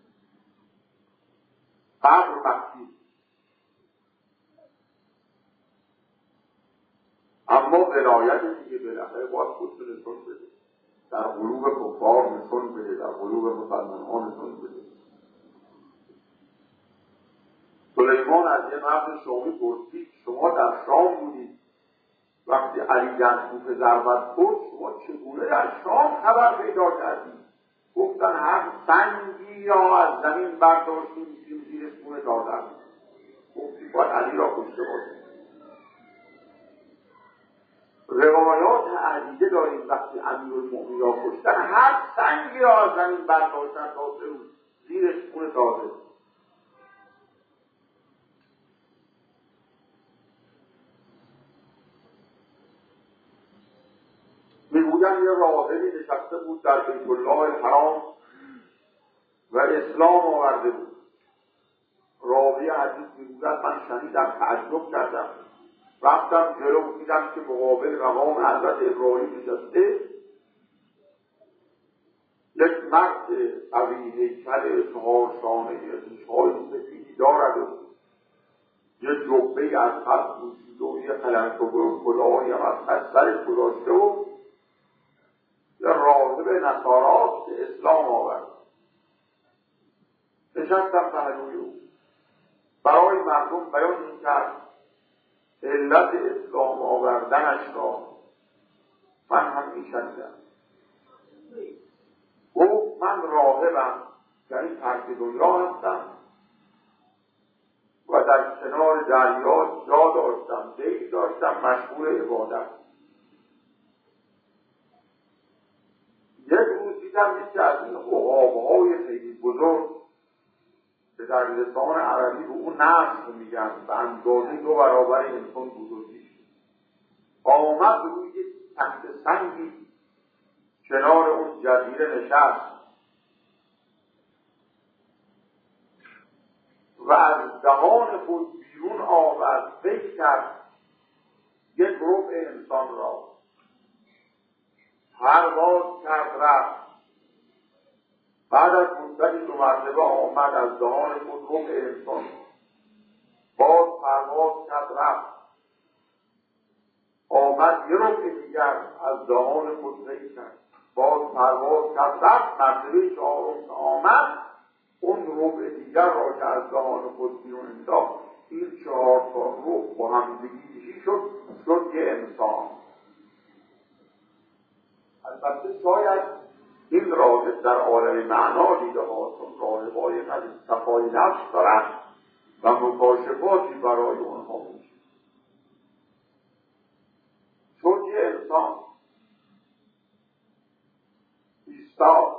قبر مخفی، اما ولایت دیگه بالاخره باید خودش نشون بده، در قلوب کفار نشون بده، در قلوب مسلمانان نشون بده. سلیمان از یه مرد شامی پرسید شما در شام بودید وقتی علی در کوفه ضربت خورد شما چگونه در شام خبر پیدا کردید؟ گفتن هر سنگی را از زمین برداشتیم زیر خون دادن. گفتی باید علی را کشته باشید. روایات عدیده داریم وقتی امیرالمؤمنین را کشتن هر سنگی را از زمین برداشتن تا زیر خون داده. میگویند یه راهبی نشسته بود در بیت الله الحرام و اسلام آورده بود. راوی حدیث میگوید من شنیدم تعجب کردم، رفتم جلو دیدم که مقابل مقام حضرت ابراهیم نشسته یک مرد قوی هیکل 4 شانه ریش‌های سفیدی دارد و یک جبه‌ای از خط پوشیده و یک قلنسوه و کلاهی هم از سرش گذاشته و یه راهب نصاراست که اسلام آورد. نشستم پهلوی او، برای مردم بیان می‌کرد علت اسلام آوردنش را من هم می‌شنیدم. گفت من راهبم، یعنی ترک دنیا هستم و در کنار دریا جا داشتم، دیگ داشتم، مشغول عبادت. یک روز دیدم یکی از این عقاب‌های خیلی بزرگ که در لسان عربی به اون نسل میگن، به اندازه 2 برابر انسان بزرگی شد، آمد روی تخت سنگی کنار اون جزیره نشست و از دهان خود بیرون آورد، فکر کرد یک ربع انسان را، پرواز کرد رفت. بعد از مدتی 2 مرتبه آمد، از دهان خود ربع انسان، باز پرواز کرد رفت. آمد یه ربع دیگر، از دهان خود فکر کرد، باز پرواز کرد رفت. مرتبه 4 آمد، اون ربع دیگر را که از دهان خود بیرون انداخت، این 4 تا ربع با هم دیگه شد یه انسان. البته شاید این راهب در عالم معنا دیده ها، چون راهبای قدیم صفای نفس دارن و مکاشفاتی برای اونها میشه. چون یه انسان ایستاد،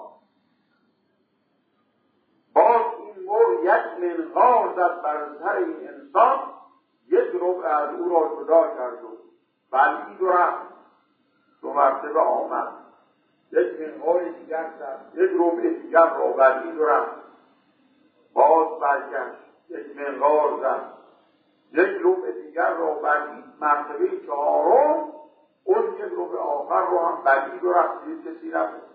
باز این مور یک منقار زد بر سر این انسان، یک ربع از او را جدا کرد و بلعید و رفت. 2 مرتبه آمد، یک منقار دیگر زد، یک ربع دیگر را بلعید و رفت. باز برگشت، یک منقار زد، یک ربع دیگر را بلعید. مرتبه 4 اون یک ربع آخر را هم بلعید و رفت، یک کسی رفت.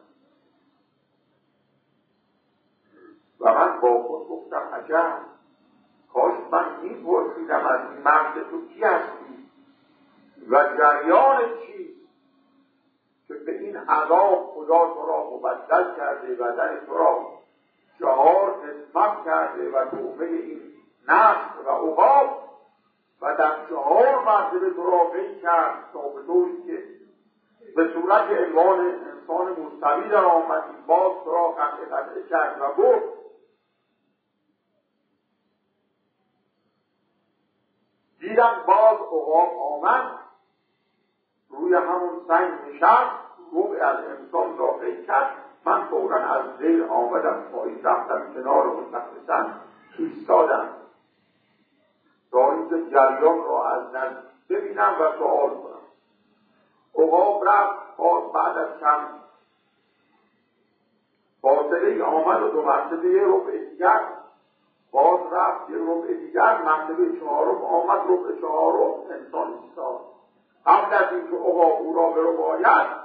و من با خود گفتم عجب، کاش من می‌پرسیدم از این مرد تو کی هستی و جریان چیست که به این عذاب خدا تو را مبدل کرده، بدن تو را 4 قسمت کرده و توبه این نفس و عقاب و در 4 مرتبه تو را قید کرد تا به طوری که به صورت عنوان انسان مستوی در آمدی، باز تو را قطعه کرد و گفت. دیدم باز عقاب آمد، روی همون سنگ نشست، ربع از انسان را قید کرد. من فوراً از زیر آمدم پایین، رفتم کنار اون تخت سنگ ایستادم تا اینکه جریان را از نزدیک ببینم و سؤال کنم. عقاب رفت، باز بعد از چند فاصله آمد و 2 مرتبه یه ربع دیگر، باز رفت یه ربع دیگر، مرتبه 4 آمد، ربع 4 انسان ایستاد. قبل از اینکه عقاب او را به رو باید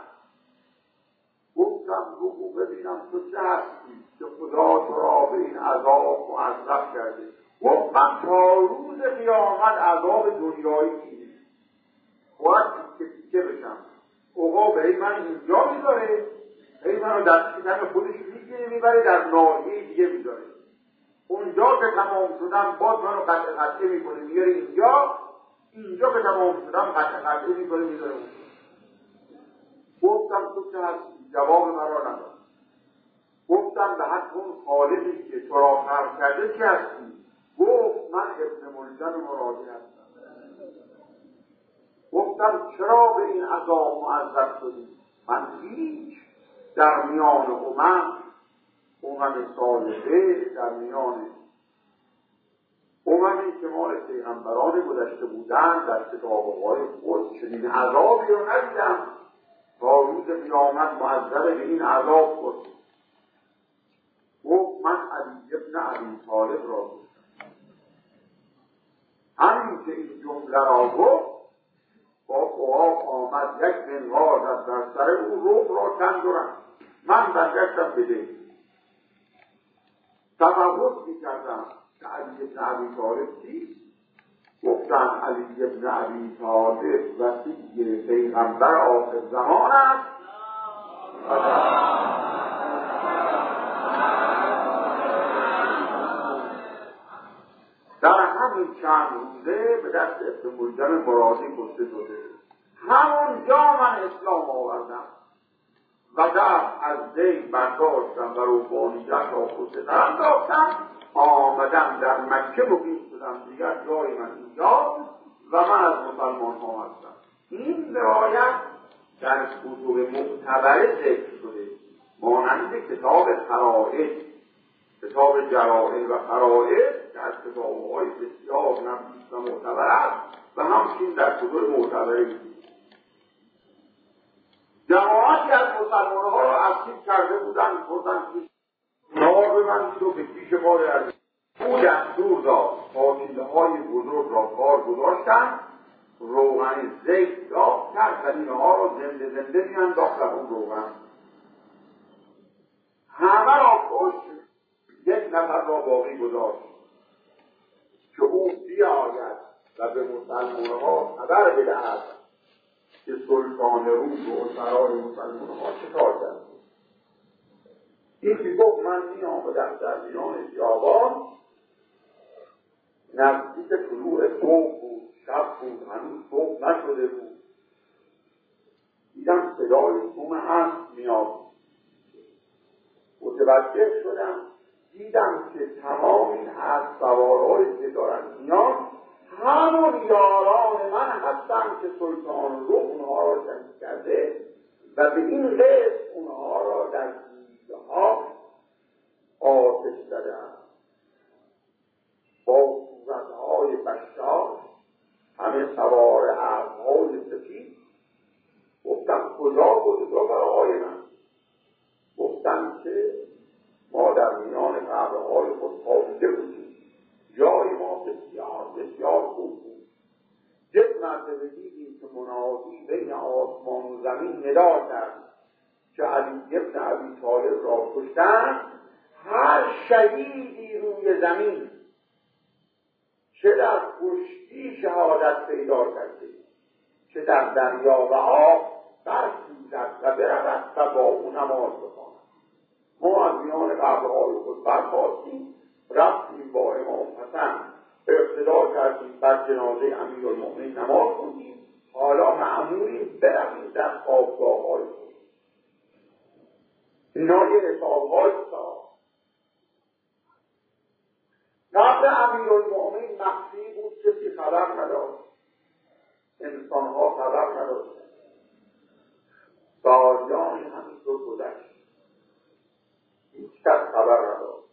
گفتم رو ببینم تو چه هستی که خدا تو را به این عذاب معذب کرده. گفت من تا روز قیامت عذاب دنیایی می‌بینم، باید تیکه بشم. عقاب هی من اینجا میذاره، هی من رو در شکم خودش میگیره میبره در ناحیه دیگه میذاره. اونجا که تمام شدم باز من رو قطعه میکنه میاره اینجا که تمام شدم قطعه میکنه میذاره اونجا. گفتم تو چه هستی؟ جواب مرا نداد. گفتم به حق اون خالقی که تو را خلق کرده چی هستی؟ گفت من ابن ملجم مرادی هستم. گفتم چرا به این عذاب معذب شدی؟ من هیچ، در میان امم صالحه، در میان اممی که مال پیغمبران گذشته بودند در کتاب‌های خود چنین عذابی رو ندیدم، تا روز قیامت معذب به این عذاب شد. گفت من علی ابن ابی طالب را گفتم. همین که این جمله را گفت با عقاب آمد، یک منقار در سر او ربع را کند و رفت. من برگشتم بده تفحص میکردم که علی بن ابی طالب چیست؟ گفتن علی بن ابی طالب وصی پیغمبر آخر زمان است. در همین چند روزه به دست ابن ملجم مرادی کشته شده. همونجا من اسلام آوردم و در از دین برداشتم و روحانیت را پشت سر انداختم. آمدم در مکه مقیم شدم، دیگر جای من اینجا و من از مسلمان ها هستم. این روایت در کتب معتبره ذکر شده، مانند کتاب فرائض، کتاب جرائم و فرائض که از کتاب‌های بسیار نفیس و معتبر است و همچنین در کتب معتبره جماعتی از مسلمان‌ها را اسیر کرده بودند، بردن پیش نار ببندید و به پیش ما بروید. او دستور داد پاکیزه‌های بزرگ را کار گذاشتند، روغن زیت داغ کرد و اینها را زنده زنده میانداخت در اون روغن. همه را کشت، یک نفر را باقی گذاشت که او بیاید و به مسلمان‌ها خبر بدهد که سلطان روم و سرای مسلمان‌ها چکار کرد. این که گفت من می‌آمدم در میان بیابان، نزدیک طلوع صبح بود، شب بود، هنوز صبح نشده بود، دیدم صدای بوم اسب میاد. متوجه شدم، دیدم که تمام این اسب سوارهایی که دارن میان همون یاران من هستن که سلطان روم اونها را شهید کرده و به این قسم اونها را در دیده‌ها آتش زدند با صورتهای بشاش، همه سوار اسب‌های سفید. گفتم کجا بود؟ دو برای من گفتم که ما در میان قبرهای خود خوابیده بودیم، جای ما بسیار بسیار خوب بود. یک مرتبه دیدیم که منادی بین آسمان و زمین ندا کرد که علی بن ابی طالب را کشتند. هر شهیدی روی زمین چه در خشکی شهادت پیدا کرده، چه در دریا و آب برخیزد و برود و با او نماز بخواند. ما از میان قبرهای خود برخاستیم، رفتیم با امام حسن اقتدا کردیم، بر جنازه امیرالمؤمنین نماز خوندیم. حالا مأموریم برویم در خوابگاه‌های خود. اینا یه حساب‌های ساخت. قبر امیرالمؤمنین مخفی بود، کسی خبر نداشت، انسان‌ها خبر نداشتند. سالیانی همینطور گذشت، هیچکس خبر نداشت.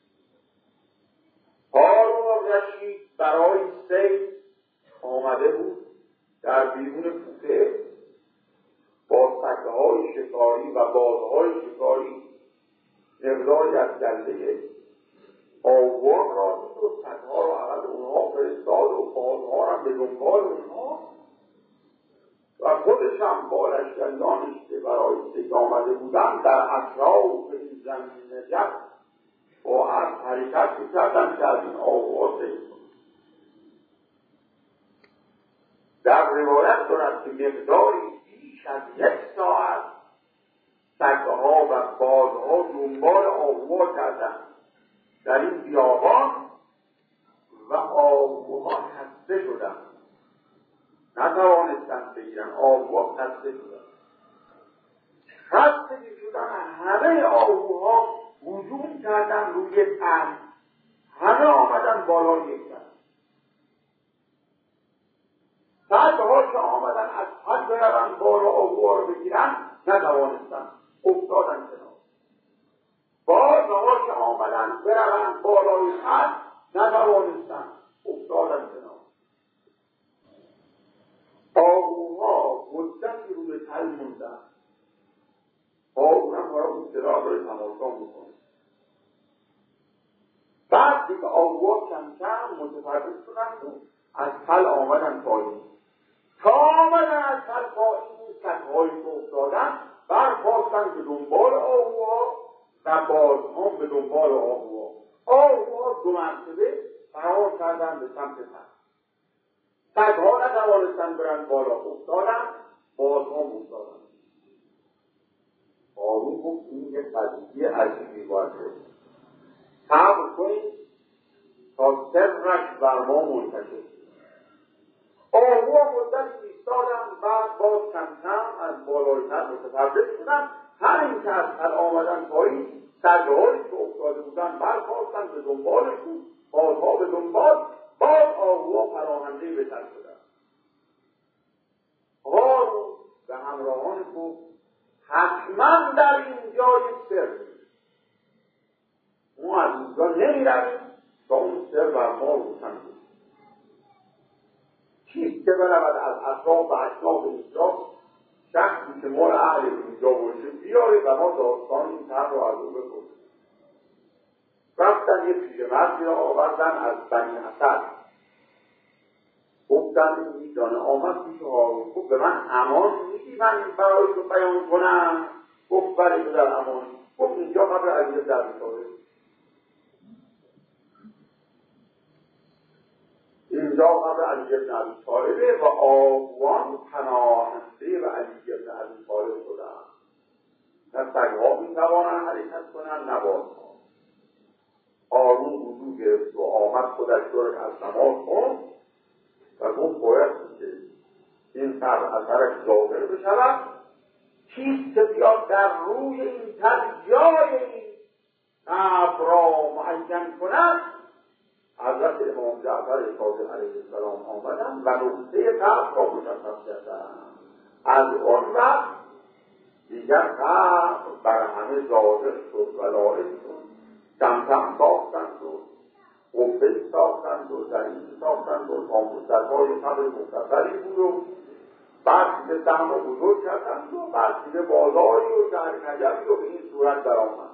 هارون الرشید برای صید آمده بود در بیرون کوفه با سگ‌های شکاری و بازهای شکاری، مقداری از گله آوار را دید و سگ‌ها را عقب اونها فرستاد و بازها را به دنبال اونها و خودش هم با لشکریانش که برای صید آمده بودند در اطراف این زمین نجف با از حرکت می‌کردند که از این آوار صید کنند. در روایت دارد که مقداری بیش از 1 ساعت سگ‌ها و بازها دنبال آهوها کردند در این بیابان و آهوها خسته شدند، نتوانستند بگیرند. آهوها خسته شدند، خسته شدند. همه آهوها هجوم کردند روی تن، همه آمدن بالای یک تن. سگ‌ها که آمدن از تن بروند بالا آهوها رو بگیرند، نتوانستند، افتادن کنار. بازها که آمدن بروند بالای تن، نتوانستند، افتادن کنار. آهوها مدتی روی تل موندن. هارون هم برای اون صدا داره تماشا میکنه. بعد دیگه آهوها کم کم متفرق شدند و از تل آمدن پایین. تا آمدن از تل پایین، سگ‌هایی که افتادن برخواستن به دنبال آهوها و بازها به دنبال آهوها. آهوها 2 مرتبه فرار کردن به سمت سگ. سگها نتوانستن برند بالا، افتادن، بازها افتادن. قارون گفت این یه قضیه عجیبی باید بود. صبر کنید تا سرش بر ما منتشر. آهوها مدت ایستادن، بعد باز کم کم از بالای سر متوجه شدن. همین که از سر آمدن پایین، سگ‌هایی که افتاده بودن برخاستن به دنبالشون، بازها به دنبال، باز آهوها پراکنده به سر شدن. قارون به همراهان گفت حتما در اینجا یک سر نیست. ما از اینجا نمیرویم تا اون سر بر ما روشن بود. چیست که برود از اطراف و اطراف اینجا شخصی که مال اهل اینجا باشه بیاره و ما داستان این تر رو از او بکنیم. رفتن یه پیرمردی را آوردن از بنی اسد. گفتن این میدانه آمد پیش هارون. گفت به من امان میدی من این برای رو بیان کنم؟ گفت بله در امان. گفت اینجا قبر علی در میتاره، اینجا قبر علی بن ابی طالب و آهوان پناهنده و علی بن ابی طالب شدن. نه سگ‌ها میتوانند حرکت کنند نه بازها. هارون وضو گرفت و آمد خودش رو از نماز خوند و گفت باید که این تر اثرش ظاهر بشود. چیست که بیاد در روی این تر جای این قبر را معین کند؟ حضرت امام جعفر صادق علیه السلام آمدن و نقطه قبر را مشخص کردند. از آن وقت دیگر قبر بر همه ظاهر شد و لائق شد. کم کم ساختند و قبه ساختند و زمین ساختند و تاموزدهای قبر مختصری بود و برسیده سهم و بزرگ کردند و برسیده بازاری و جهرنجبی و به این صورت در آمد.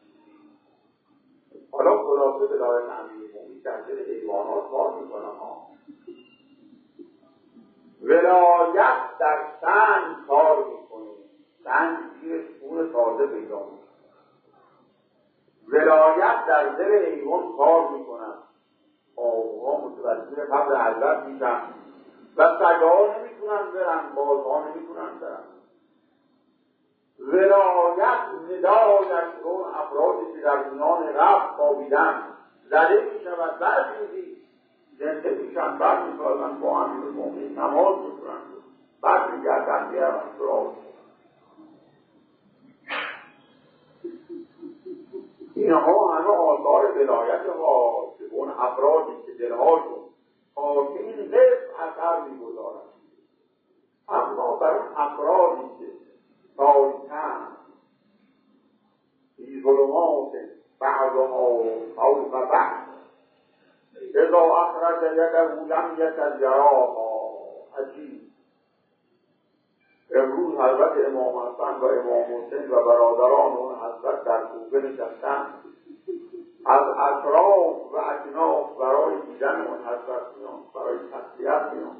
حالا خلاصه به دارت امیرمومنین در دل حیوانات کار میکنم ها. ولایت در سنگ کار میکنه، سنگ زیرش خون تازه پیدا میکنه. ولایت در دل حیوان کار میکنن. آهوها متوجه قبر حضرت میشن و سگ‌ها نمیتونن برن، بازها نمیتونن برن. ولایت ندایش رو افرادی که در میان رفت خوابیدن زده میشود، برمیدی زنده میشن، برمیسازن با امیرالمومنین نماز میکنن، برمیگردن میرن سراغ. اینها همه آثار ولایت ها که اون افرادی که دلهاشون تا که این قسم اثر میگذارن. اما بر اون افرادی که تاریکن فی ظلمات بعضها فوق بعض اذا اخرج یده لم یکد یراها. عجیب. امروز حضرت امام حسن و امام حسین و برادران اون حضرت در کوفه نشستن، از اطراف و اکناف برای دیدن اون حضرت میان، برای تسلیت میان.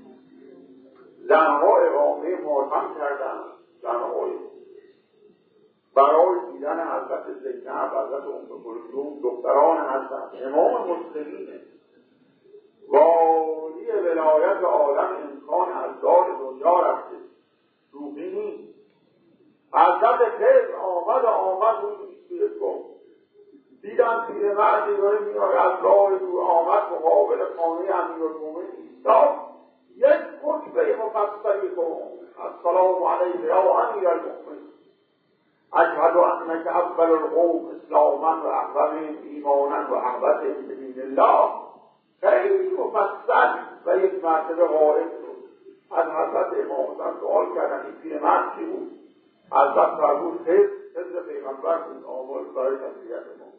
زنها اقامه ماتم کردن، زنهای برای دیدن حضرت زینب، حضرت ام کلثوم، دختران حضرت امام مسلمینه. والی ولایت عالم امکان از دار دنیا رفته، شوخی نیست. حضرت خضر آمد اون ایستیه کن، دیدن پیرمردی داره میاد از راه دور آمد مقابل خانه امیرالمومنین ایستاد، یک خطبه مفصلی کن. السلام علیک یا امیرالمومنین، اشهد انک اول القوم اسلاما و احوهم ایمانا و احوطهم بدین الله. خیلی مفصل و یک مرتبه غائب شد. از حضرت امام حسن سوال کردن این پیرمرد چی بود؟ حضرت فرمود خضر پیغمبر بود، آمد برای تسلیت ما.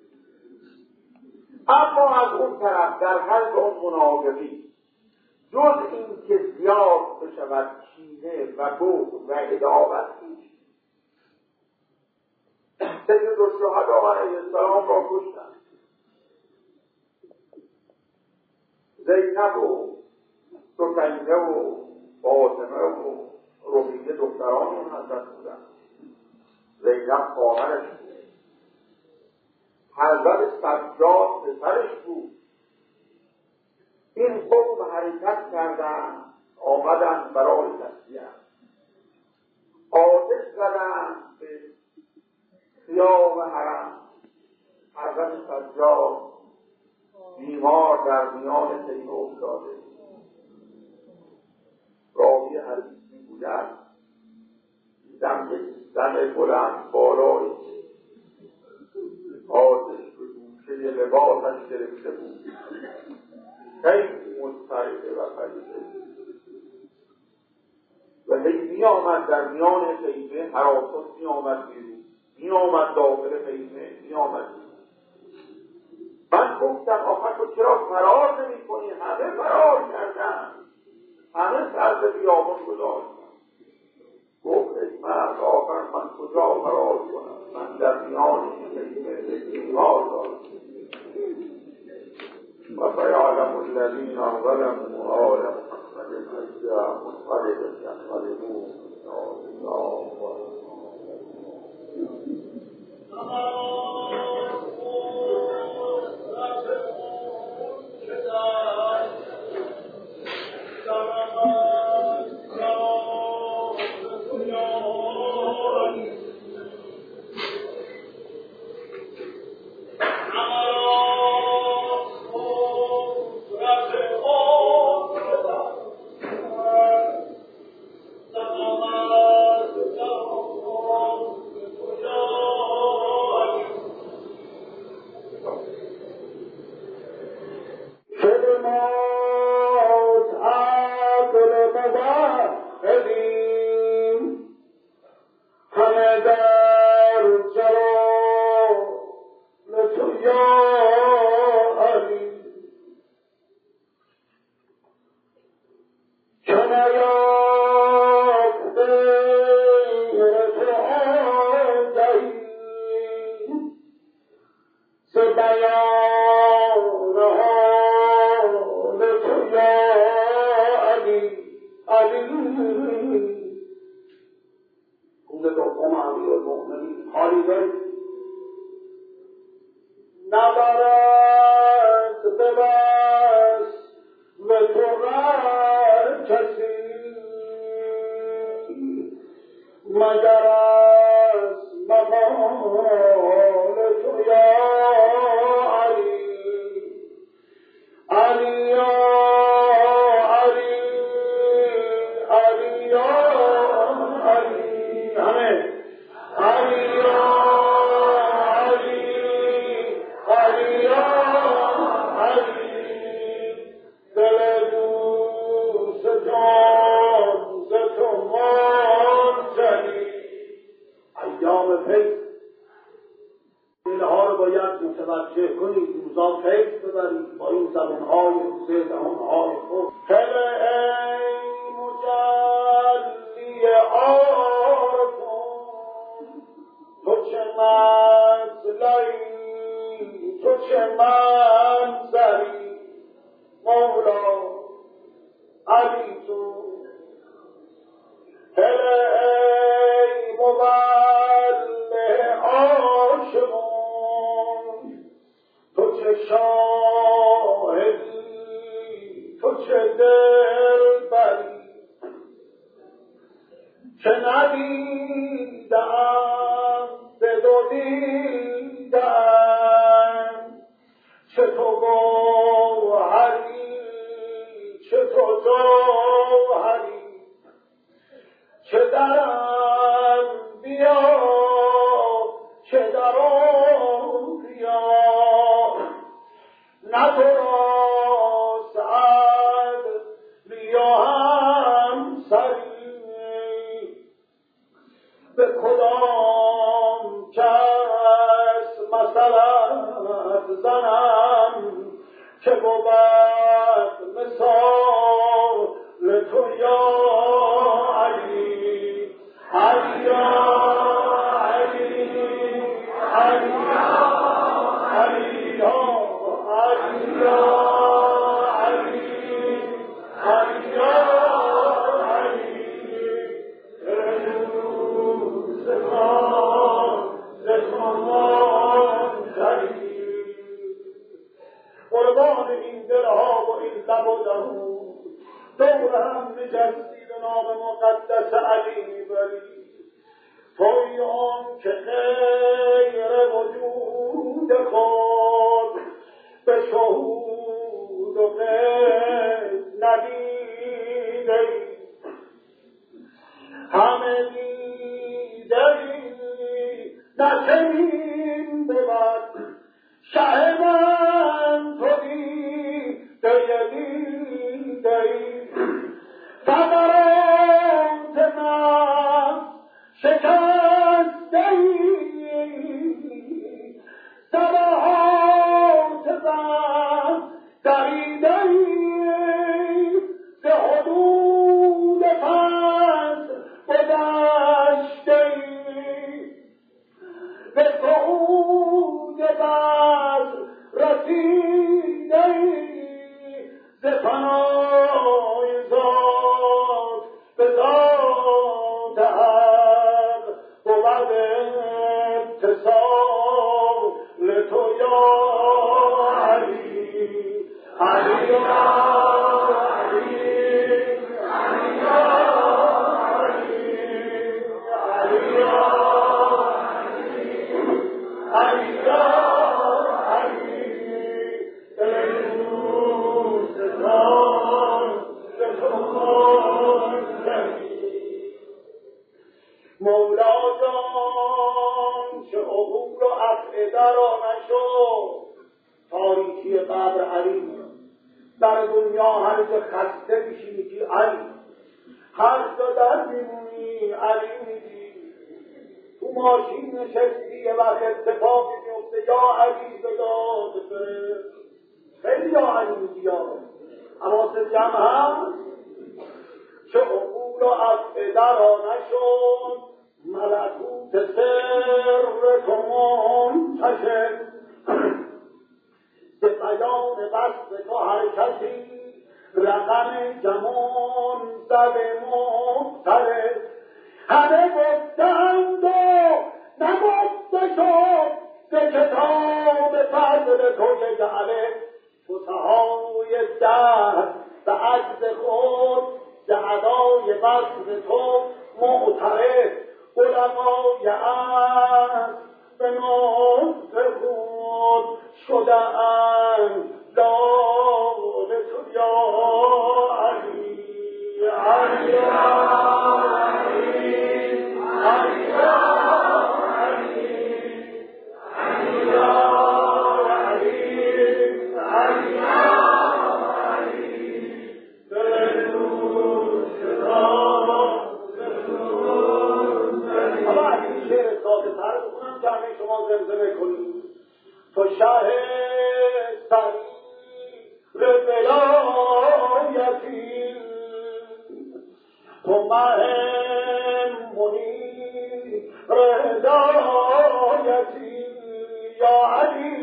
اما از اون طرف در قلب اون منافقین جز این که زیاد بشود کینه و بغض و عداوت هیچ. سیدالشهدا علیه السلام را کشتند. زینب و سکینه و فاطمه و رقیه دختران اون حضرت بودن، زینب خواهرش بود، حضرت سجاد پسرش بود. این قوم حرکت کردن، آمدن برای تسلیه، آتش زدن به خیام حرم. حضرت سجاد بیمار در میان طیفه افتاده. راوی حدیث میگوید دیدم یک زن بلند بالایی آتش به گوشه لباسش گرفته بود، خیلی مضطربه و پریده و هی می آمد در میان خیمه، هراسان می آمد بیرون، می آمد داخل خیمه، می آمد بیرون. من گفتم آخه تو چرا فرار نمی کنی؟ همه فرار کردن، همه سر به بیابان گذاشتن. گفت ای مرد، آخر من کجا فرار کنم؟ من در میان خیمه بیمار دارم. و فیعلم الذین ظلموا آل محمد أیها منقلب ينقلبون نشستی به نام مقدس علی میبری، توی آن که غیر وجود خود به شهود و غیر ندیدی، همه دیدی نشنیم بود شه من تو دیدی، فقرات من شکستی، سبحات من دریدی، به حدود پس گذشتی، به صعود بس رسیدی، ز فنای ذات به ذات حق بود اتصال تو یا علی، علی یا علی، علی یا علی، علی یا علی یا علی، دل دوست دار به تو مولا جان چه عقول و افعده را نشد، تاریکی قبر علی، در دنیا هر جا خسته میشی میگی علی، هر جا در میمونی علی میگی، تو ماشین نشستی یه وقت اتفاقی میفته یا علی به داد فرست، خیلی یا علی میگی، یا حواست جمع هست، چه عقول و افعده را نشد، ملکوت سر تو منتشر، به بیان وصف تو هر کسی رقم جمان زد مختلف، همه گفتند و نگفته شد به کتاب فضل تو جعله، فتحای دهر به عجز خود به ادای وصف تو معترف، علمای عصر به نطق خود شده‌اند لال تو یا علی، علی یا علی، علی یا علی، علی یا علی، علی یا شما زمزمه کنید، تو شه سریر ولایتی، تو مه منیر هدایتی، یا علی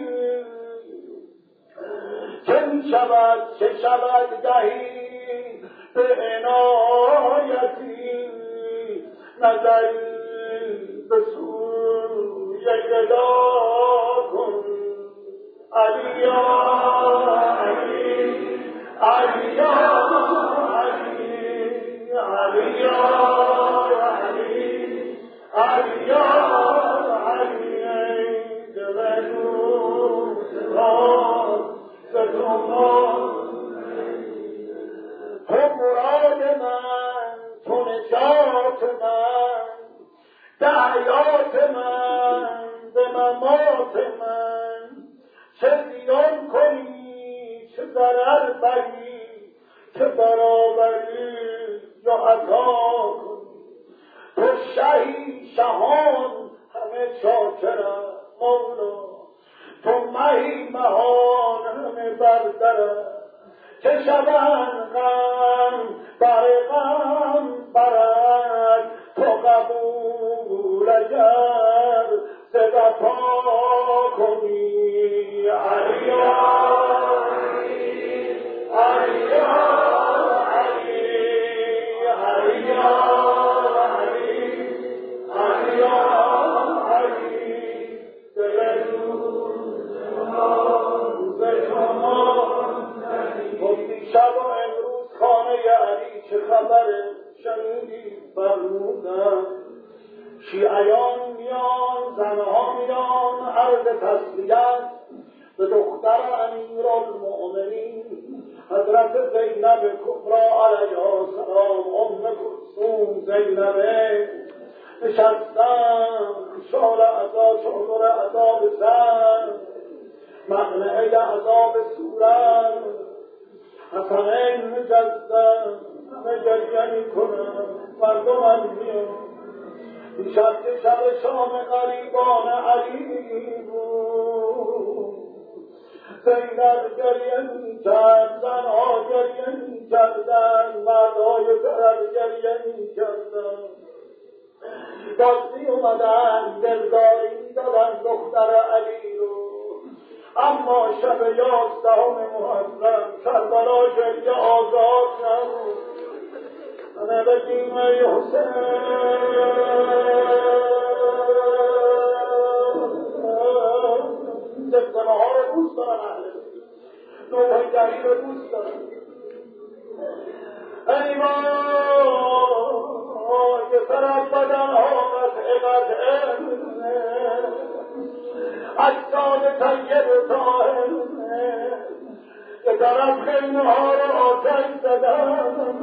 چه شود چه شود گهی به عنایتی، نظری به سوی گدا کن، علی یا علی، علی یا علی، علی یا علی، علی یا علی، دل دوست راست تو مراد من، تو نجات من، به حیات من، به ممات من، چه زیان کنی چه ضرر بری، چه برآوری یا عطا کنی، تو شهی شهان همه شاکرم مولا، تو مهی مهان همه بردرم، چه شوند غم بر غم برد، تو قبول اگر ز وفا کنی، علی یا علی، علی یا علی، علی یا علی، علی یا علی، دل دوست شما گفتی شب و امروز خانه علی چه خبر، فرمودن شیعیان میان، زنها میان عرض تسلیت به دختر امیرالمؤمنین حضرت زینب کبری علیها السلام، ام کلثوم زینبه نشستن، شال عذاب سر، مقنعه عذاب صورت، حسنین نشستن، همه گریه میکنن، مردم هم میان. دیشب که شب شام غریبان علی بود، زینب گریه میکرد، زنها گریه میکردن، مردهای طرف گریه میکردن. دستی اومدن دلداری میدادن دختر علی رو، اما شب 11 محرم کربلا گریه آزاد نبود. همه بگیم ای حسین زمزمه ها رو دوست دارن، اهل نوح دری رو دوست دارن. ای وای که طرف بدن ها قطعه اجساد طیب طاهر، که طرف خیمه ها رو آتش زدن.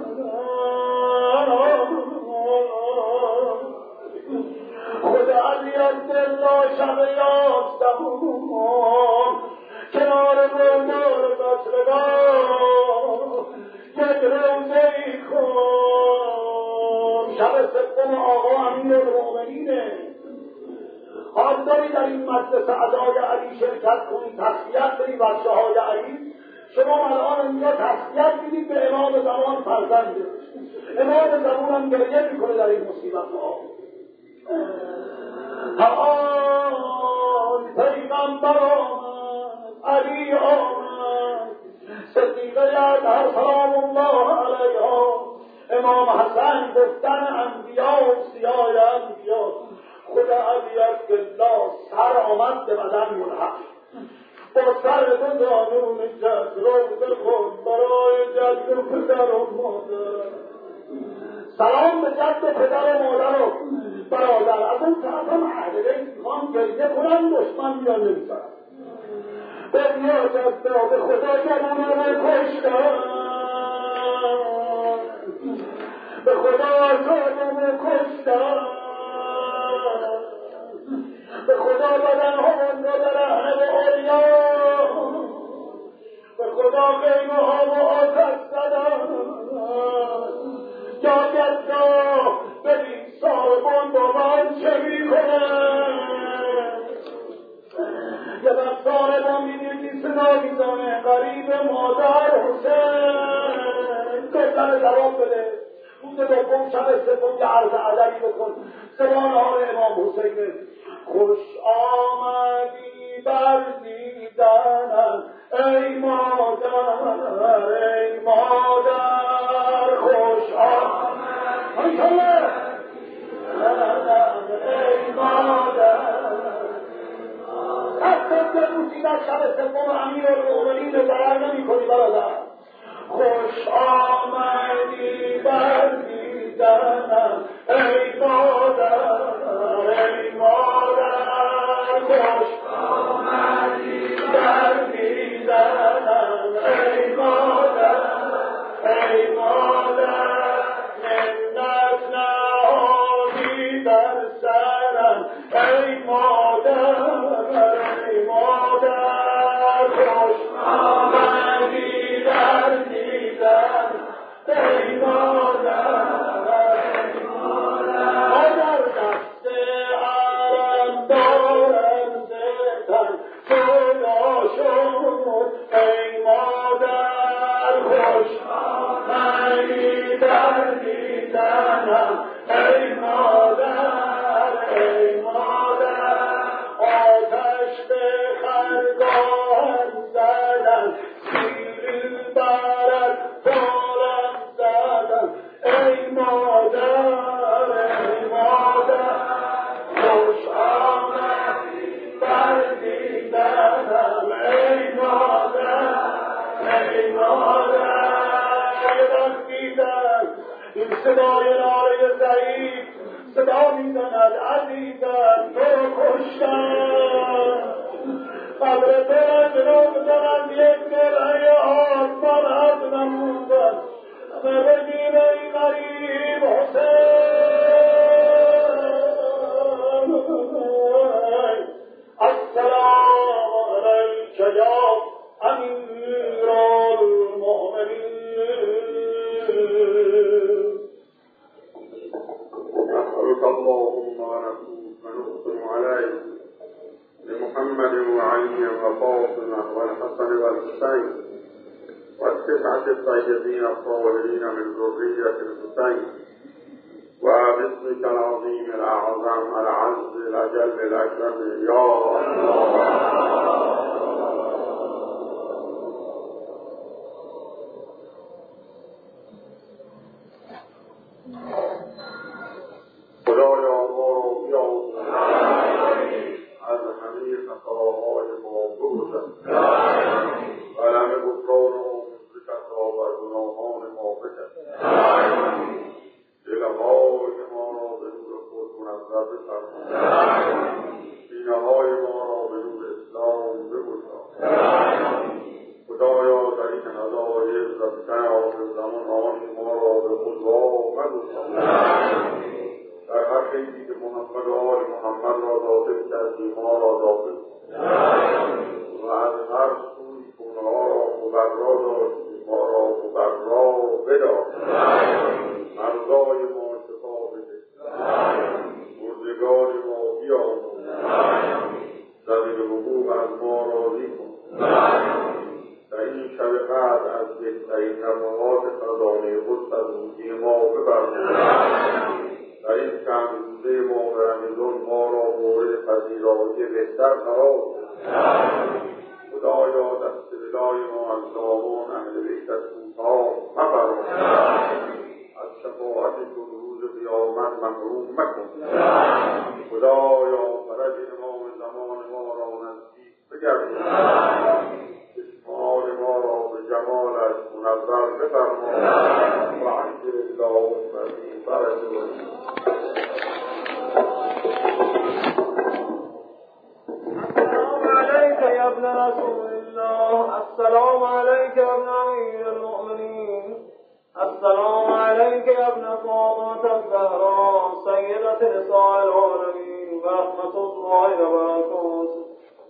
خدا عزیزالله شب 11 کنار گلدار بسرگاه یک روزه ای کن. شب 3 آقا امیرالمؤمنینه. حال داری در این مجلس ادای علی شرکت کنی، تسلیت بدی بچه های علی. شما الان اینجا تسلیت بدید به امام زمان فرزنده. امام زمان هم گریه میکنه در این مصیبت ها. تعال پیغمبر آمد، علی آمد، صدیقه اطهر سلام الله علیها، امام حسن گفتن انبیا و سیاه انبیا. خدا عزیز بالله سر آمد به بدن ملحق، با سر دو زانون جد روز خود برای جد و پدر و مادر. سلام به جد و پدر و مادر و برادر. از اون طرف هم اهل بیت میخوان گریه کنن، دشمن میان نمیذارن. به بیا جد به خدا جوانه رو کشتن، به خدا جوانه رو کشتن، به خدا بدن ها در اهل و اولیا، به خدا خیمه ها و آتش زدن. جاگرگاه ببین صاحبان با من چه میکنه. یه وقت صاحبان میدید صدا میزنه قریب مادر حسین. گفتن جواب بده. روز دوم شب 3 یه عرض ادبی بکن. سوانه‌های امام حسین. خوش آمدی بر دیدنم ای مادر، ای مادر، خوش آمدی ای مادر. دست به موسیقی شب 3 امیرالمؤمنین رو ضرر نمی کنی برادر. خوش آمدی بر دیدنم ای مادر، ای مادر، خوش آمدی بر دیدنم ای مادر، ای مادر، منت نهادی در سرم ای مادر، ای مادر، خوش آمدی در دیدن ای مادر، ای مادر. مادر دست عرم دارم زدن جدا شد ای مادر، خوش آمدی در دیدنم ای مادر، ای مادر. آتش به خرگاهم زدن، سیل برد بالم زدن ای مادر، ای مادر، خوش آمدی بر دیدنم ای مادر، ای مادر. یه وقت دیدن این صدای ناله ضعیف صدا میزند عزیزم تو رو کشتن قبر تو را جلو بزنند یک درعه آسمان از نموندن همه بگیم ای غریب حسین السلام علیک یا امیر المؤمنین نسألك اللهم ونقسم عليك لمحمد وعلي وفاطمة والحسن والحسين والتسعة الطيبين الطاهرين من ذرية الحسين وباسمك العظيم الأعظم العز الأجل الأكرم يا الله. خدایا ما را بیاموز از همه خطاهای ما بگذر و همه گفران و مشرکت را بر گناهان ما بکش دلهای ما را به نور خود منور بفرما سینه‌های ما را به نور اسلام بگشا خدایا در این عزایز و فتن آخر زمان ما را به خود مگشا در هر خیلی که محمد و آل محمد را داخل کردی ما را داخل و از هر سوی خونه ها را مبرا داشتی ما را مبرا بدار مرضای ما شفا بده مردگان ما بیاموز زمین حقوق از ما راضی کن در این شب قدر از بهترین نفحات خزانه خود صدوقی ما بفرمای در این چند روزه ماه رمضان ما را مورد پذیرایی بهتر قرار ده خدایا دست بلای ما از دامان اهل بیتت کوتاه مفرما از شفاعت چون روز قیامت محروم مکن خدایا فرج امام زمان ما را نزدیک بگردان چشمان ما را به جمالش منور بفرما و عجل اللهم فی فرج يا ابن رسول الله السلام عليك يا ابن أمير المؤمنين السلام عليك يا ابن فاطمة الزهراء سيدة نساء العالمين ورحمة الله وبركاته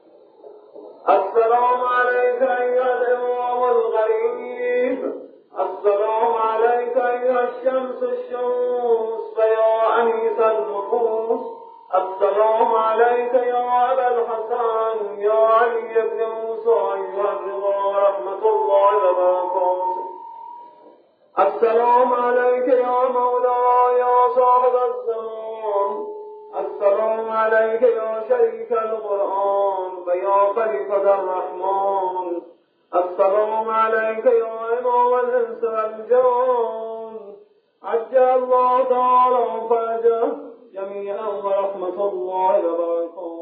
السلام عليك أيها الإمام الغريب السلام عليك أيها الشمس الشموس فيا أنيس النفوس السلام عليك يا أبا الحسن يا علي بن موسى أيها الرضا رحمة الله وبركاته السلام عليك يا مولاي يا صاحب الزمان السلام عليك يا شريك القرآن ويا خليفة الرحمن السلام عليك يا إمام الإنس والجان عجل الله تعالى فرجه جميعا ورحمة الله وبركاته